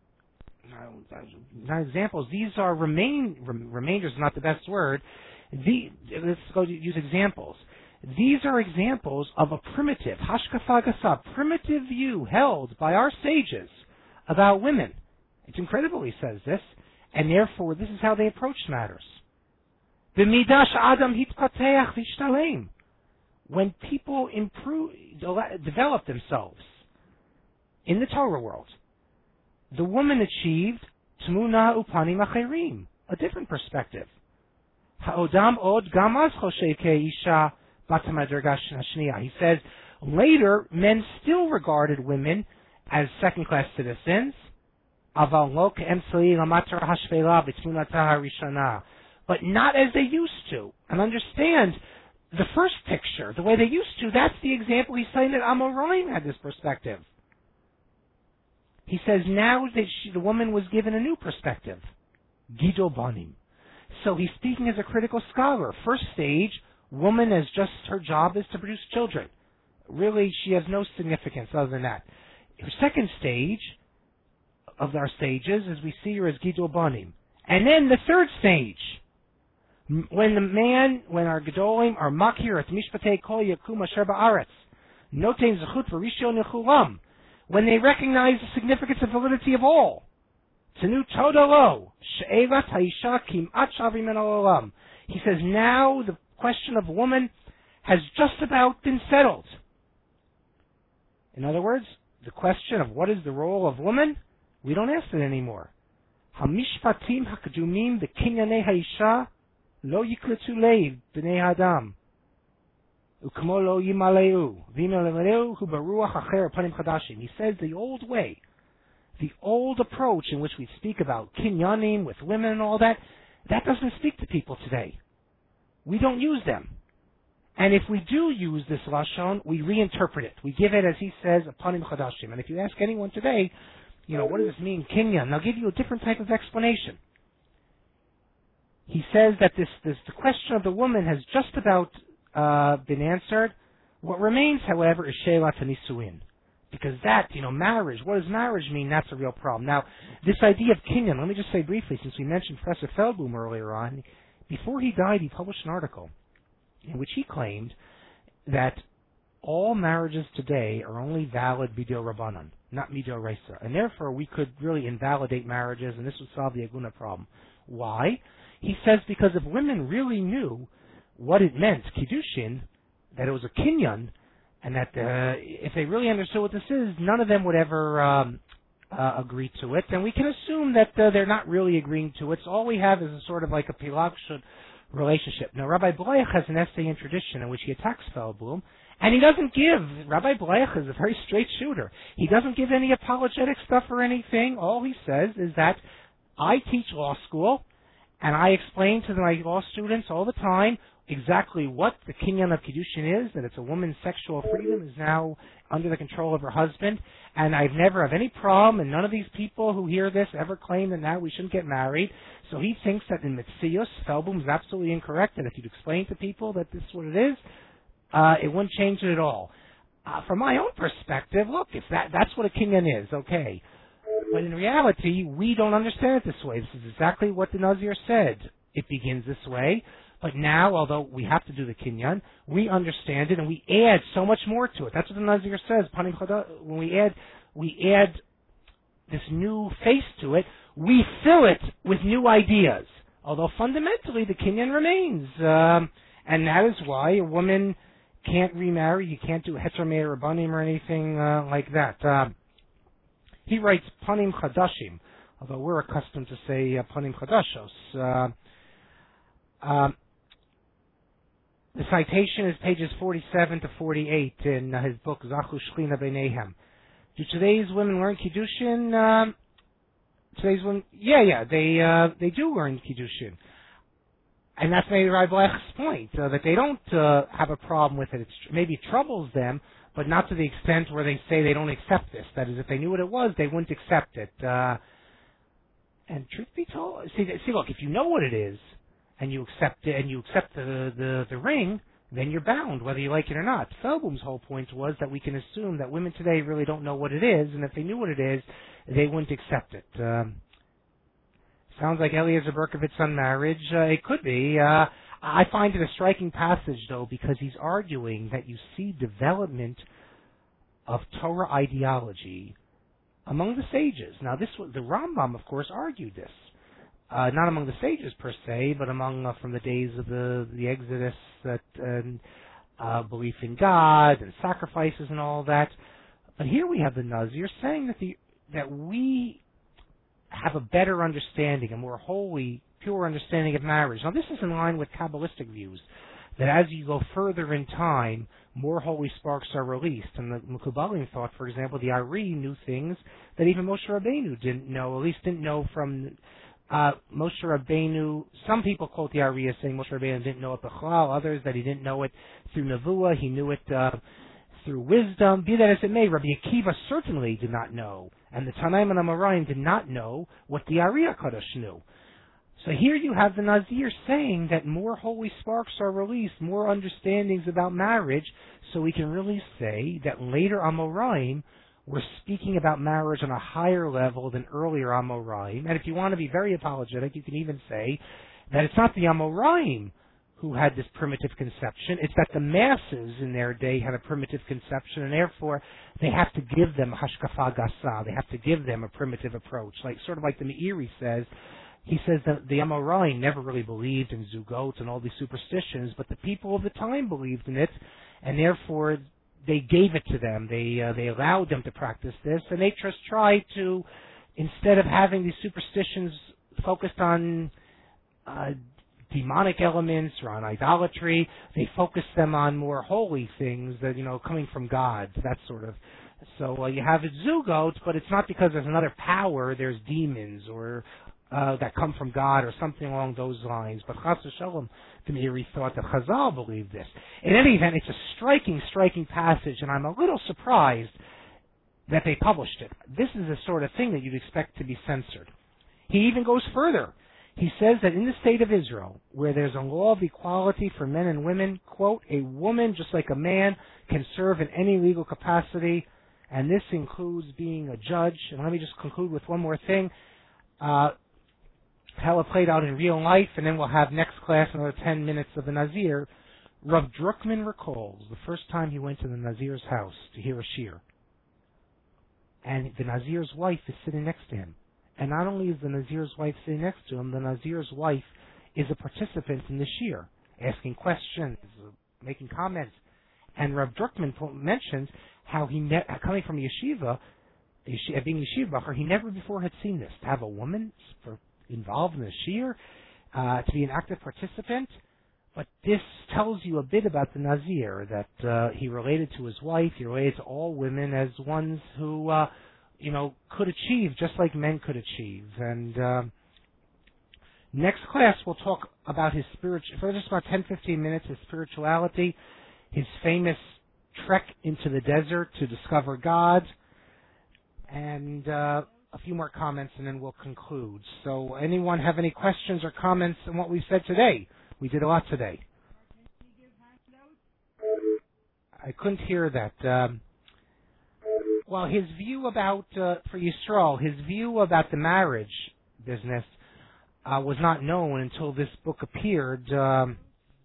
not examples. These are remain remainders. Is not the best word. The, let's go use examples. These are examples of a primitive hashkafa gasa, primitive view held by our sages about women. It's incredible. He says this, and therefore this is how they approach matters. B'midash adam hitpateach v'ishtalem. When people improve, develop themselves in the Torah world, the woman achieved tmuna upanim acherim, a different perspective. Ha'odam od gamaz choshev ke'isha batamadraga shniya. He says later men still regarded women as second-class citizens. Aval lo ke'emtzli lamatar hashvela b'tmunata harishana. But not as they used to. And understand, the first picture, the way they used to, that's the example he's saying that Amoraim had this perspective. He says now that she, the woman was given a new perspective. Gido Banim. So he's speaking as a critical scholar. First stage, woman as just her job is to produce children. Really, she has no significance other than that. Her second stage of our stages is we see her as Gido Banim. And then the third stage, when the man, when our Gedolim are makir at mishpatei kol yakum asher ba'aretz, notein zechut v'rishon nechulam, when they recognize the significance and validity of all. Tenu toda lo, she'evat ha'isha kim'at shavim min ha'olam. He says now the question of woman has just about been settled. In other words, the question of what is the role of woman, we don't ask it anymore. Hamishpatim hakadumim b'kinyane ha'isha lo yikletu leiv b'nei adam ukmo lo yimaleu v'yimaleu hu baruach acher panim chadashim. He says the old way, the old approach in which we speak about kinyanim with women and all that, that doesn't speak to people today. We don't use them. And if we do use this lashon, we reinterpret it. We give it, as he says, apanim chadashim. And if you ask anyone today, you know, what does this mean, kinyan? They'll give you a different type of explanation. He says that this, this the question of the woman has just about uh, been answered. What remains, however, is she'elat hanisuin. Because that, you know, marriage, what does marriage mean? That's a real problem. Now, this idea of kinyan, let me just say briefly, since we mentioned Professor Feldblum earlier on, before he died, he published an article in which he claimed that all marriages today are only valid bidil rabbanan, not midil reisa, and therefore we could really invalidate marriages, and this would solve the aguna problem. Why? He says because if women really knew what it meant, kiddushin, that it was a kinyan, and that uh, if they really understood what this is, none of them would ever um, uh, agree to it, and we can assume that uh, they're not really agreeing to it, so all we have is a sort of like a pilagshut relationship. Now, Rabbi Bleich has an essay in Tradition in which he attacks Feldblum, and he doesn't give, Rabbi Bleich is a very straight shooter. He doesn't give any apologetic stuff or anything. All he says is that I teach law school, and I explain to my law students all the time exactly what the kinyan of Kiddushin is, that it's a woman's sexual freedom is now under the control of her husband, and I've never have any problem, and none of these people who hear this ever claim that now we shouldn't get married. So he thinks that in Metzius, Feldblum is absolutely incorrect, and if you'd explain to people that this is what it is, uh, it wouldn't change it at all. Uh, from my own perspective, look, if that that's what a kinyan is, okay. But in reality, we don't understand it this way. This is exactly what the Nazir said. It begins this way. But now, although we have to do the kinyan, we understand it and we add so much more to it. That's what the Nazir says. When we add, we add this new face to it, we fill it with new ideas. Although fundamentally the kinyan remains, um, and that is why a woman can't remarry. You can't do heter me'er rabbanim or anything uh, like that. Uh, he writes panim chadashim, although we're accustomed to say uh, panim chadashos. Uh, um, The citation is pages forty-seven to forty-eight in uh, his book Zachu Shechina B'neihem. Do today's women learn Kiddushin? Um, today's women, yeah, yeah, they uh, they do learn Kiddushin, and that's maybe Rabbi Blech's point uh, that they don't uh, have a problem with it. It's, maybe it troubles them, but not to the extent where they say they don't accept this. That is, if they knew what it was, they wouldn't accept it. Uh, and truth be told, see, see, look, if you know what it is, and you accept it, and you accept the, the, the ring, then you're bound, whether you like it or not. Feldblum's whole point was that we can assume that women today really don't know what it is, and if they knew what it is, they wouldn't accept it. Um, sounds like Eliezer Berkovitz on marriage. Uh, it could be. Uh, I find it a striking passage, though, because he's arguing that you see development of Torah ideology among the sages. Now, this was, the Rambam, of course, argued this. Uh, not among the sages per se, but among uh, from the days of the the Exodus, that and uh, belief in God and sacrifices and all that. But here we have the Nazir saying that the that we have a better understanding, a more holy, pure understanding of marriage. Now, this is in line with Kabbalistic views that as you go further in time, more holy sparks are released. And the Mekubalim thought, for example, the Ari knew things that even Moshe Rabbeinu didn't know, at least didn't know from. Uh, Moshe Rabbeinu, some people quote the Ari as saying Moshe Rabbeinu didn't know it b'chalal, others that he didn't know it through Nevuah, he knew it uh, through wisdom. Be that as it may, Rabbi Akiva certainly did not know, and the Tanaim and Amoraim did not know what the Ari HaKadosh knew. So here you have the Nazir saying that more holy sparks are released, more understandings about marriage, so we can really say that later Amoraim we're speaking about marriage on a higher level than earlier Amoraim. And if you want to be very apologetic, you can even say that it's not the Amoraim who had this primitive conception. It's that the masses in their day had a primitive conception, and therefore they have to give them hashkafa gasa. They have to give them a primitive approach. Like sort of like the Meiri says, he says that the Amoraim never really believed in zugot and all these superstitions, but the people of the time believed in it, and therefore they gave it to them. They uh, they allowed them to practice this, and they just tried to, instead of having these superstitions focused on uh, demonic elements or on idolatry, they focused them on more holy things that, you know, coming from God, that sort of. So uh, you have it zugot, but it's not because there's another power. There's demons or uh, that come from God or something along those lines. But Chas v'Shalom, the Meiri thought that Chazal believed this. In any event, it's a striking, striking passage, and I'm a little surprised that they published it. This is the sort of thing that you'd expect to be censored. He even goes further. He says that in the state of Israel, where there's a law of equality for men and women, quote, a woman, just like a man, can serve in any legal capacity, and this includes being a judge. And let me just conclude with one more thing. Uh, how it played out in real life, and then we'll have next class another ten minutes of the Nazir. Rav Druckman recalls the first time he went to the Nazir's house to hear a shir. And the Nazir's wife is sitting next to him. And not only is the Nazir's wife sitting next to him, the Nazir's wife is a participant in the shir, asking questions, making comments. And Rav Druckman mentions how he, ne- coming from yeshiva, yeshiva being yeshiva bacher, he never before had seen this. To have a woman for, involved in the shir, uh, to be an active participant. But this tells you a bit about the Nazir, that uh, he related to his wife, he related to all women as ones who, uh, you know, could achieve just like men could achieve. And uh, next class we'll talk about his spiritual, for just about ten to fifteen minutes, his spirituality, his famous trek into the desert to discover God, and uh, a few more comments, and then we'll conclude. So anyone have any questions or comments on what we said today? We did a lot today. I couldn't hear that. Um, well, his view about, uh, for Yisrael, his view about the marriage business uh, was not known until this book appeared um,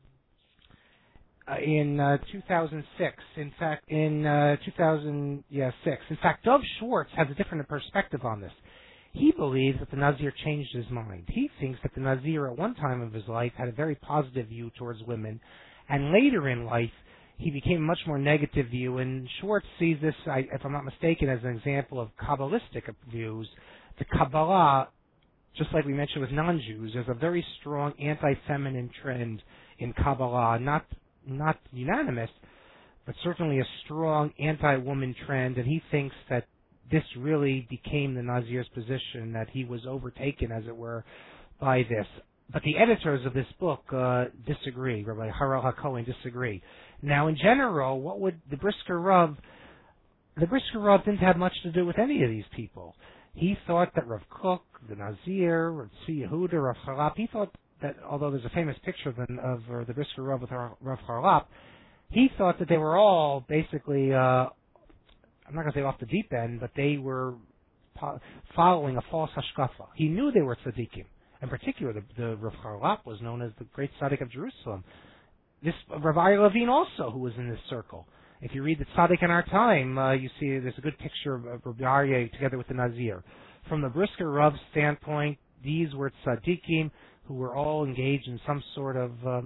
uh, in uh, two thousand six. In fact, in uh, two thousand six. In fact, Dov Schwartz has a different perspective on this. He believes that the Nazir changed his mind. He thinks that the Nazir at one time of his life had a very positive view towards women, and later in life he became a much more negative view, and Schwartz sees this, I, if I'm not mistaken, as an example of Kabbalistic views. The Kabbalah, just like we mentioned with non-Jews, there's a very strong anti-feminine trend in Kabbalah, not, not unanimous, but certainly a strong anti-woman trend, and he thinks that this really became the Nazir's position, that he was overtaken, as it were, by this. But the editors of this book uh, disagree. Rabbi Harel HaKohen disagree. Now, in general, what would the Brisker Rav, the Brisker Rav didn't have much to do with any of these people. He thought that Rav Kook, the Nazir, Rav Tzvi Yehuda, Rav Charlap, he thought that, although there's a famous picture of, the, of uh, the Brisker Rav with Rav Charlap, he thought that they were all basically, uh, I'm not going to say off the deep end, but they were po- following a false hashkafa. He knew they were tzaddikim. In particular, the, the Rav Charlap was known as the great tzaddik of Jerusalem. This Rav Aryeh Levine also, who was in this circle. If you read the Tzaddik in Our Time, uh, you see there's a good picture of, of Rav Aryeh together with the Nazir. From the Brisker Rav's standpoint, these were tzaddikim who were all engaged in some sort of uh,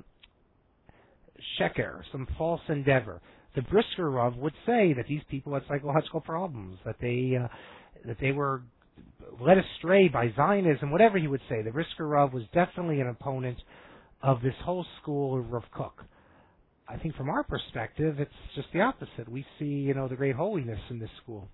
sheker, some false endeavor. The Brisker Rav would say that these people had psychological problems, that they uh, that they were led astray by Zionism, whatever he would say. The Brisker Rav was definitely an opponent of this whole school of Rav Kook. I think from our perspective, it's just the opposite. We see, you know, the great holiness in this school.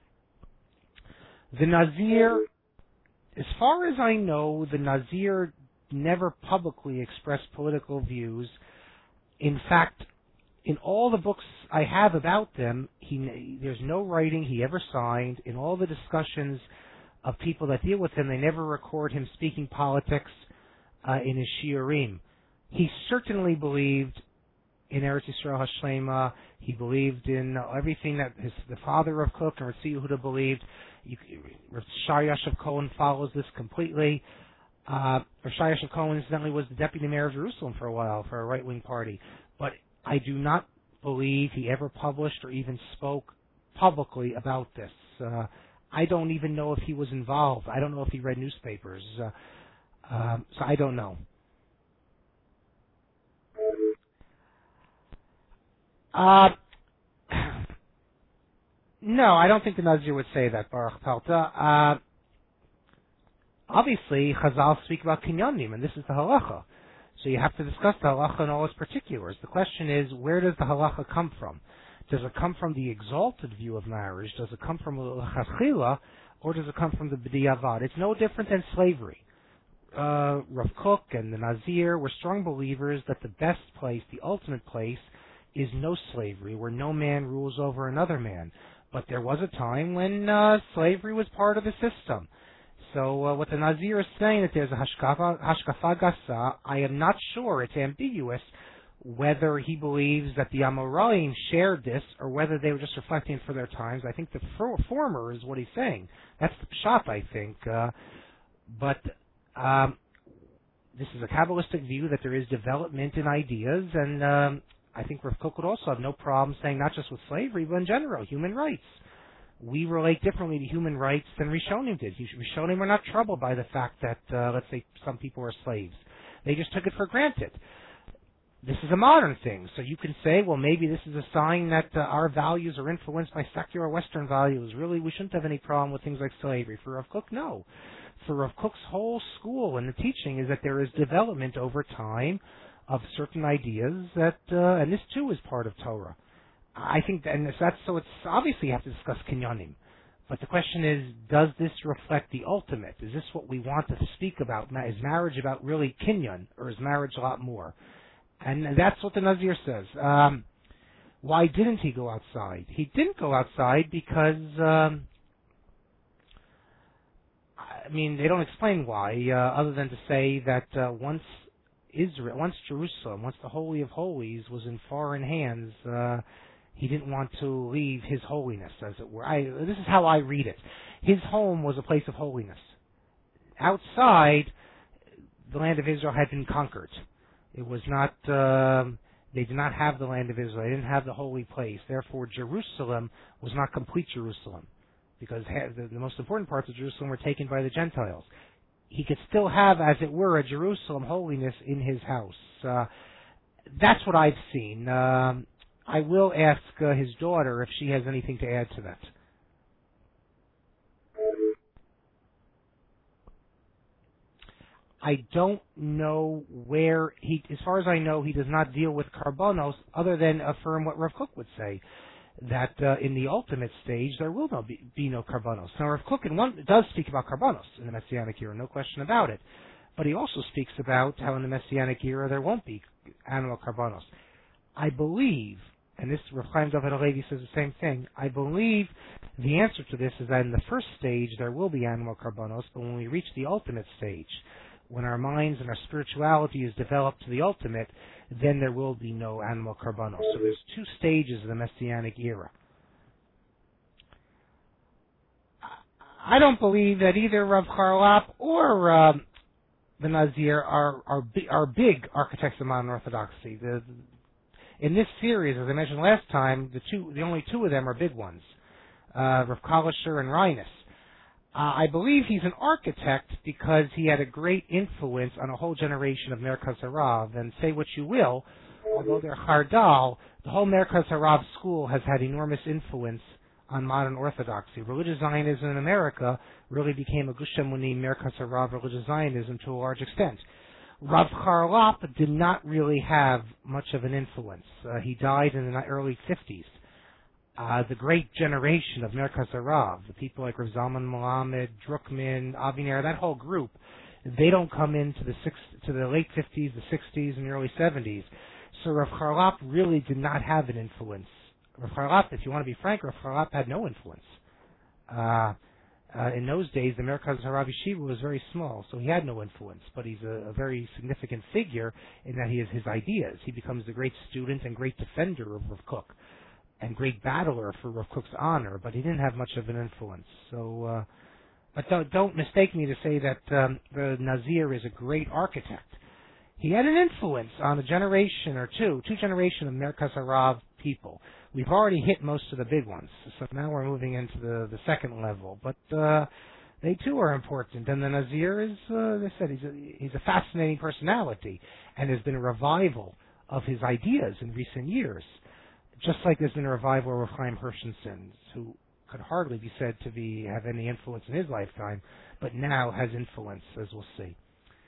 The Nazir, as far as I know, the Nazir never publicly expressed political views. In fact, in all the books I have about them, he, there's no writing he ever signed. In all the discussions of people that deal with him, they never record him speaking politics uh, in his shiurim. He certainly believed in Eretz Yisrael Hashlema. He believed in everything that his, the father of Kook and Ritzi Yehuda believed. Rav Shai Yashav Cohen follows this completely. Uh, Rav Shai Yashav Cohen, incidentally, was the deputy mayor of Jerusalem for a while for a right-wing party. But I do not believe he ever published or even spoke publicly about this. Uh, I don't even know if he was involved. I don't know if he read newspapers. Uh, um, so I don't know. Uh, no, I don't think the Nazir would say that, Baruch Palta. Uh, obviously, Chazal speak about kinyanim, and this is the halacha. So you have to discuss the halacha in all its particulars. The question is, where does the halacha come from? Does it come from the exalted view of marriage? Does it come from l'chachila, or does it come from the b'diavad? It's no different than slavery. uh, Rav Kook and the Nazir were strong believers that the best place, the ultimate place, is no slavery, where no man rules over another man. But there was a time when uh, slavery was part of the system. So uh, what the Nazir is saying, that there's a hashkafa, hashkafa gasa, I am not sure, it's ambiguous, whether he believes that the Amoraim shared this or whether they were just reflecting for their times. I think the for- former is what he's saying. That's the pshat, I think. Uh, but um, this is a Kabbalistic view that there is development in ideas, and um, I think Rav Kook would also have no problem saying not just with slavery, but in general, human rights. We relate differently to human rights than Rishonim did. Rishonim were not troubled by the fact that, uh, let's say, some people were slaves. They just took it for granted. This is a modern thing, so you can say, well, maybe this is a sign that uh, our values are influenced by secular Western values. Really, we shouldn't have any problem with things like slavery. For Rav Kook, no. For Rav Kook's whole school and the teaching is that there is development over time of certain ideas that, uh, and this too is part of Torah. I think, that, and that's so. It's obviously you have to discuss kinyanim, but the question is, does this reflect the ultimate? Is this what we want to speak about? Is marriage about really kinyan, or is marriage a lot more? And that's what the Nazir says. Um, why didn't he go outside? He didn't go outside because, um, I mean, they don't explain why, uh, other than to say that uh, once Israel, once Jerusalem, once the Holy of Holies was in foreign hands, uh, he didn't want to leave his holiness, as it were. I, this is how I read it. His home was a place of holiness. Outside, the land of Israel had been conquered. It was not, um, they did not have the land of Israel. They didn't have the holy place. Therefore, Jerusalem was not complete Jerusalem, because the, the most important parts of Jerusalem were taken by the Gentiles. He could still have, as it were, a Jerusalem holiness in his house. Uh, that's what I've seen. Um, I will ask uh, his daughter if she has anything to add to that. I don't know where he, as far as I know, he does not deal with karbonos other than affirm what Rav Kook would say, that uh, in the ultimate stage there will no be, be no karbonos. Now Rav Kook in one, does speak about karbonos in the Messianic era, no question about it, but he also speaks about how in the Messianic era there won't be animal karbonos. I believe, and this Rav Chaim David HaLevi says the same thing, I believe the answer to this is that in the first stage there will be animal karbonos, but when we reach the ultimate stage, when our minds and our spirituality is developed to the ultimate, then there will be no animal karbonos. So there's two stages of the Messianic era. I don't believe that either Rav Charlap or uh, the Nazir are are, bi- are big architects of modern Orthodoxy. The, in this series, as I mentioned last time, the two, the only two of them are big ones, uh, Rav Kalisher and Reines. Uh, I believe he's an architect because he had a great influence on a whole generation of Merkaz Harav. And say what you will, although they're Chardal, the whole Merkaz Harav school has had enormous influence on modern Orthodoxy. Religious Zionism in America really became a Gush Emunim Merkaz Harav religious Zionism to a large extent. Rav Charlap did not really have much of an influence. Uh, he died in the early fifties. Uh, the great generation of Merkaz Harav, the people like Rav Zalman Melamed, Druckman, Aviner, that whole group, they don't come into the six, to the late fifties, the sixties, and the early seventies. So Rav Charlap really did not have an influence. Rav Charlap, if you want to be frank, Rav Charlap had no influence. Uh, uh, in those days, the Merkaz Harav Yeshiva was very small, so he had no influence. But he's a, a very significant figure in that he has his ideas. He becomes the great student and great defender of Rav Kook, and great battler for Rav Kook's honor, but he didn't have much of an influence. So, uh, but don't, don't mistake me to say that um, the Nazir is a great architect. He had an influence on a generation or two, two generations of Merkaz Harav people. We've already hit most of the big ones, so now we're moving into the, the second level. But uh, they too are important, and the Nazir is, uh, as I said, he's a, he's a fascinating personality, and there's been a revival of his ideas in recent years. Just like there's been a revival of Chaim Hershenson, who could hardly be said to be have any influence in his lifetime, but now has influence, as we'll see.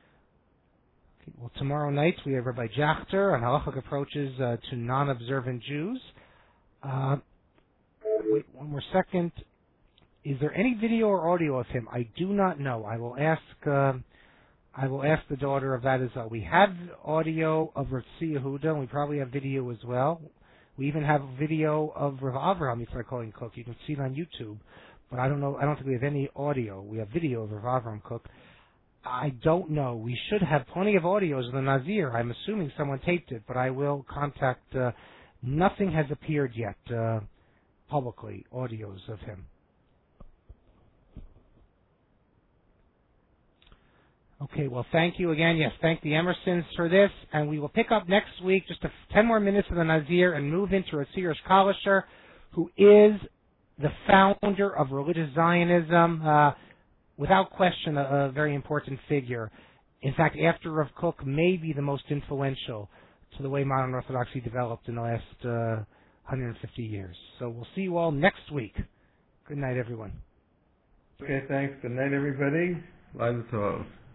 Okay, well, tomorrow night we have Rabbi Jachter on halachic approaches uh, to non-observant Jews. Uh, wait one more second. Is there any video or audio of him? I do not know. I will ask. Uh, I will ask the daughter of that as well. We have audio of Rav Tzvi Yehuda, and we probably have video as well. We even have video of Rav Avraham Yitzchak Cohen Cook. You can see it on YouTube, but I don't know. I don't think we have any audio. We have video of Rav Avraham Cook. I don't know. We should have plenty of audios of the Nazir. I'm assuming someone taped it, but I will contact. Uh, nothing has appeared yet uh, publicly, audios of him. Okay, well, thank you again. Yes, thank the Emersons for this, and we will pick up next week just a, ten more minutes of the Nazir and move into Ratzir Kalisher, who is the founder of religious Zionism, uh, without question a, a very important figure. In fact, after Rav Kook, maybe the most influential to the way modern Orthodoxy developed in the last uh, one hundred fifty years. So we'll see you all next week. Good night, everyone. Okay, thanks. Good night, everybody. Live Tov.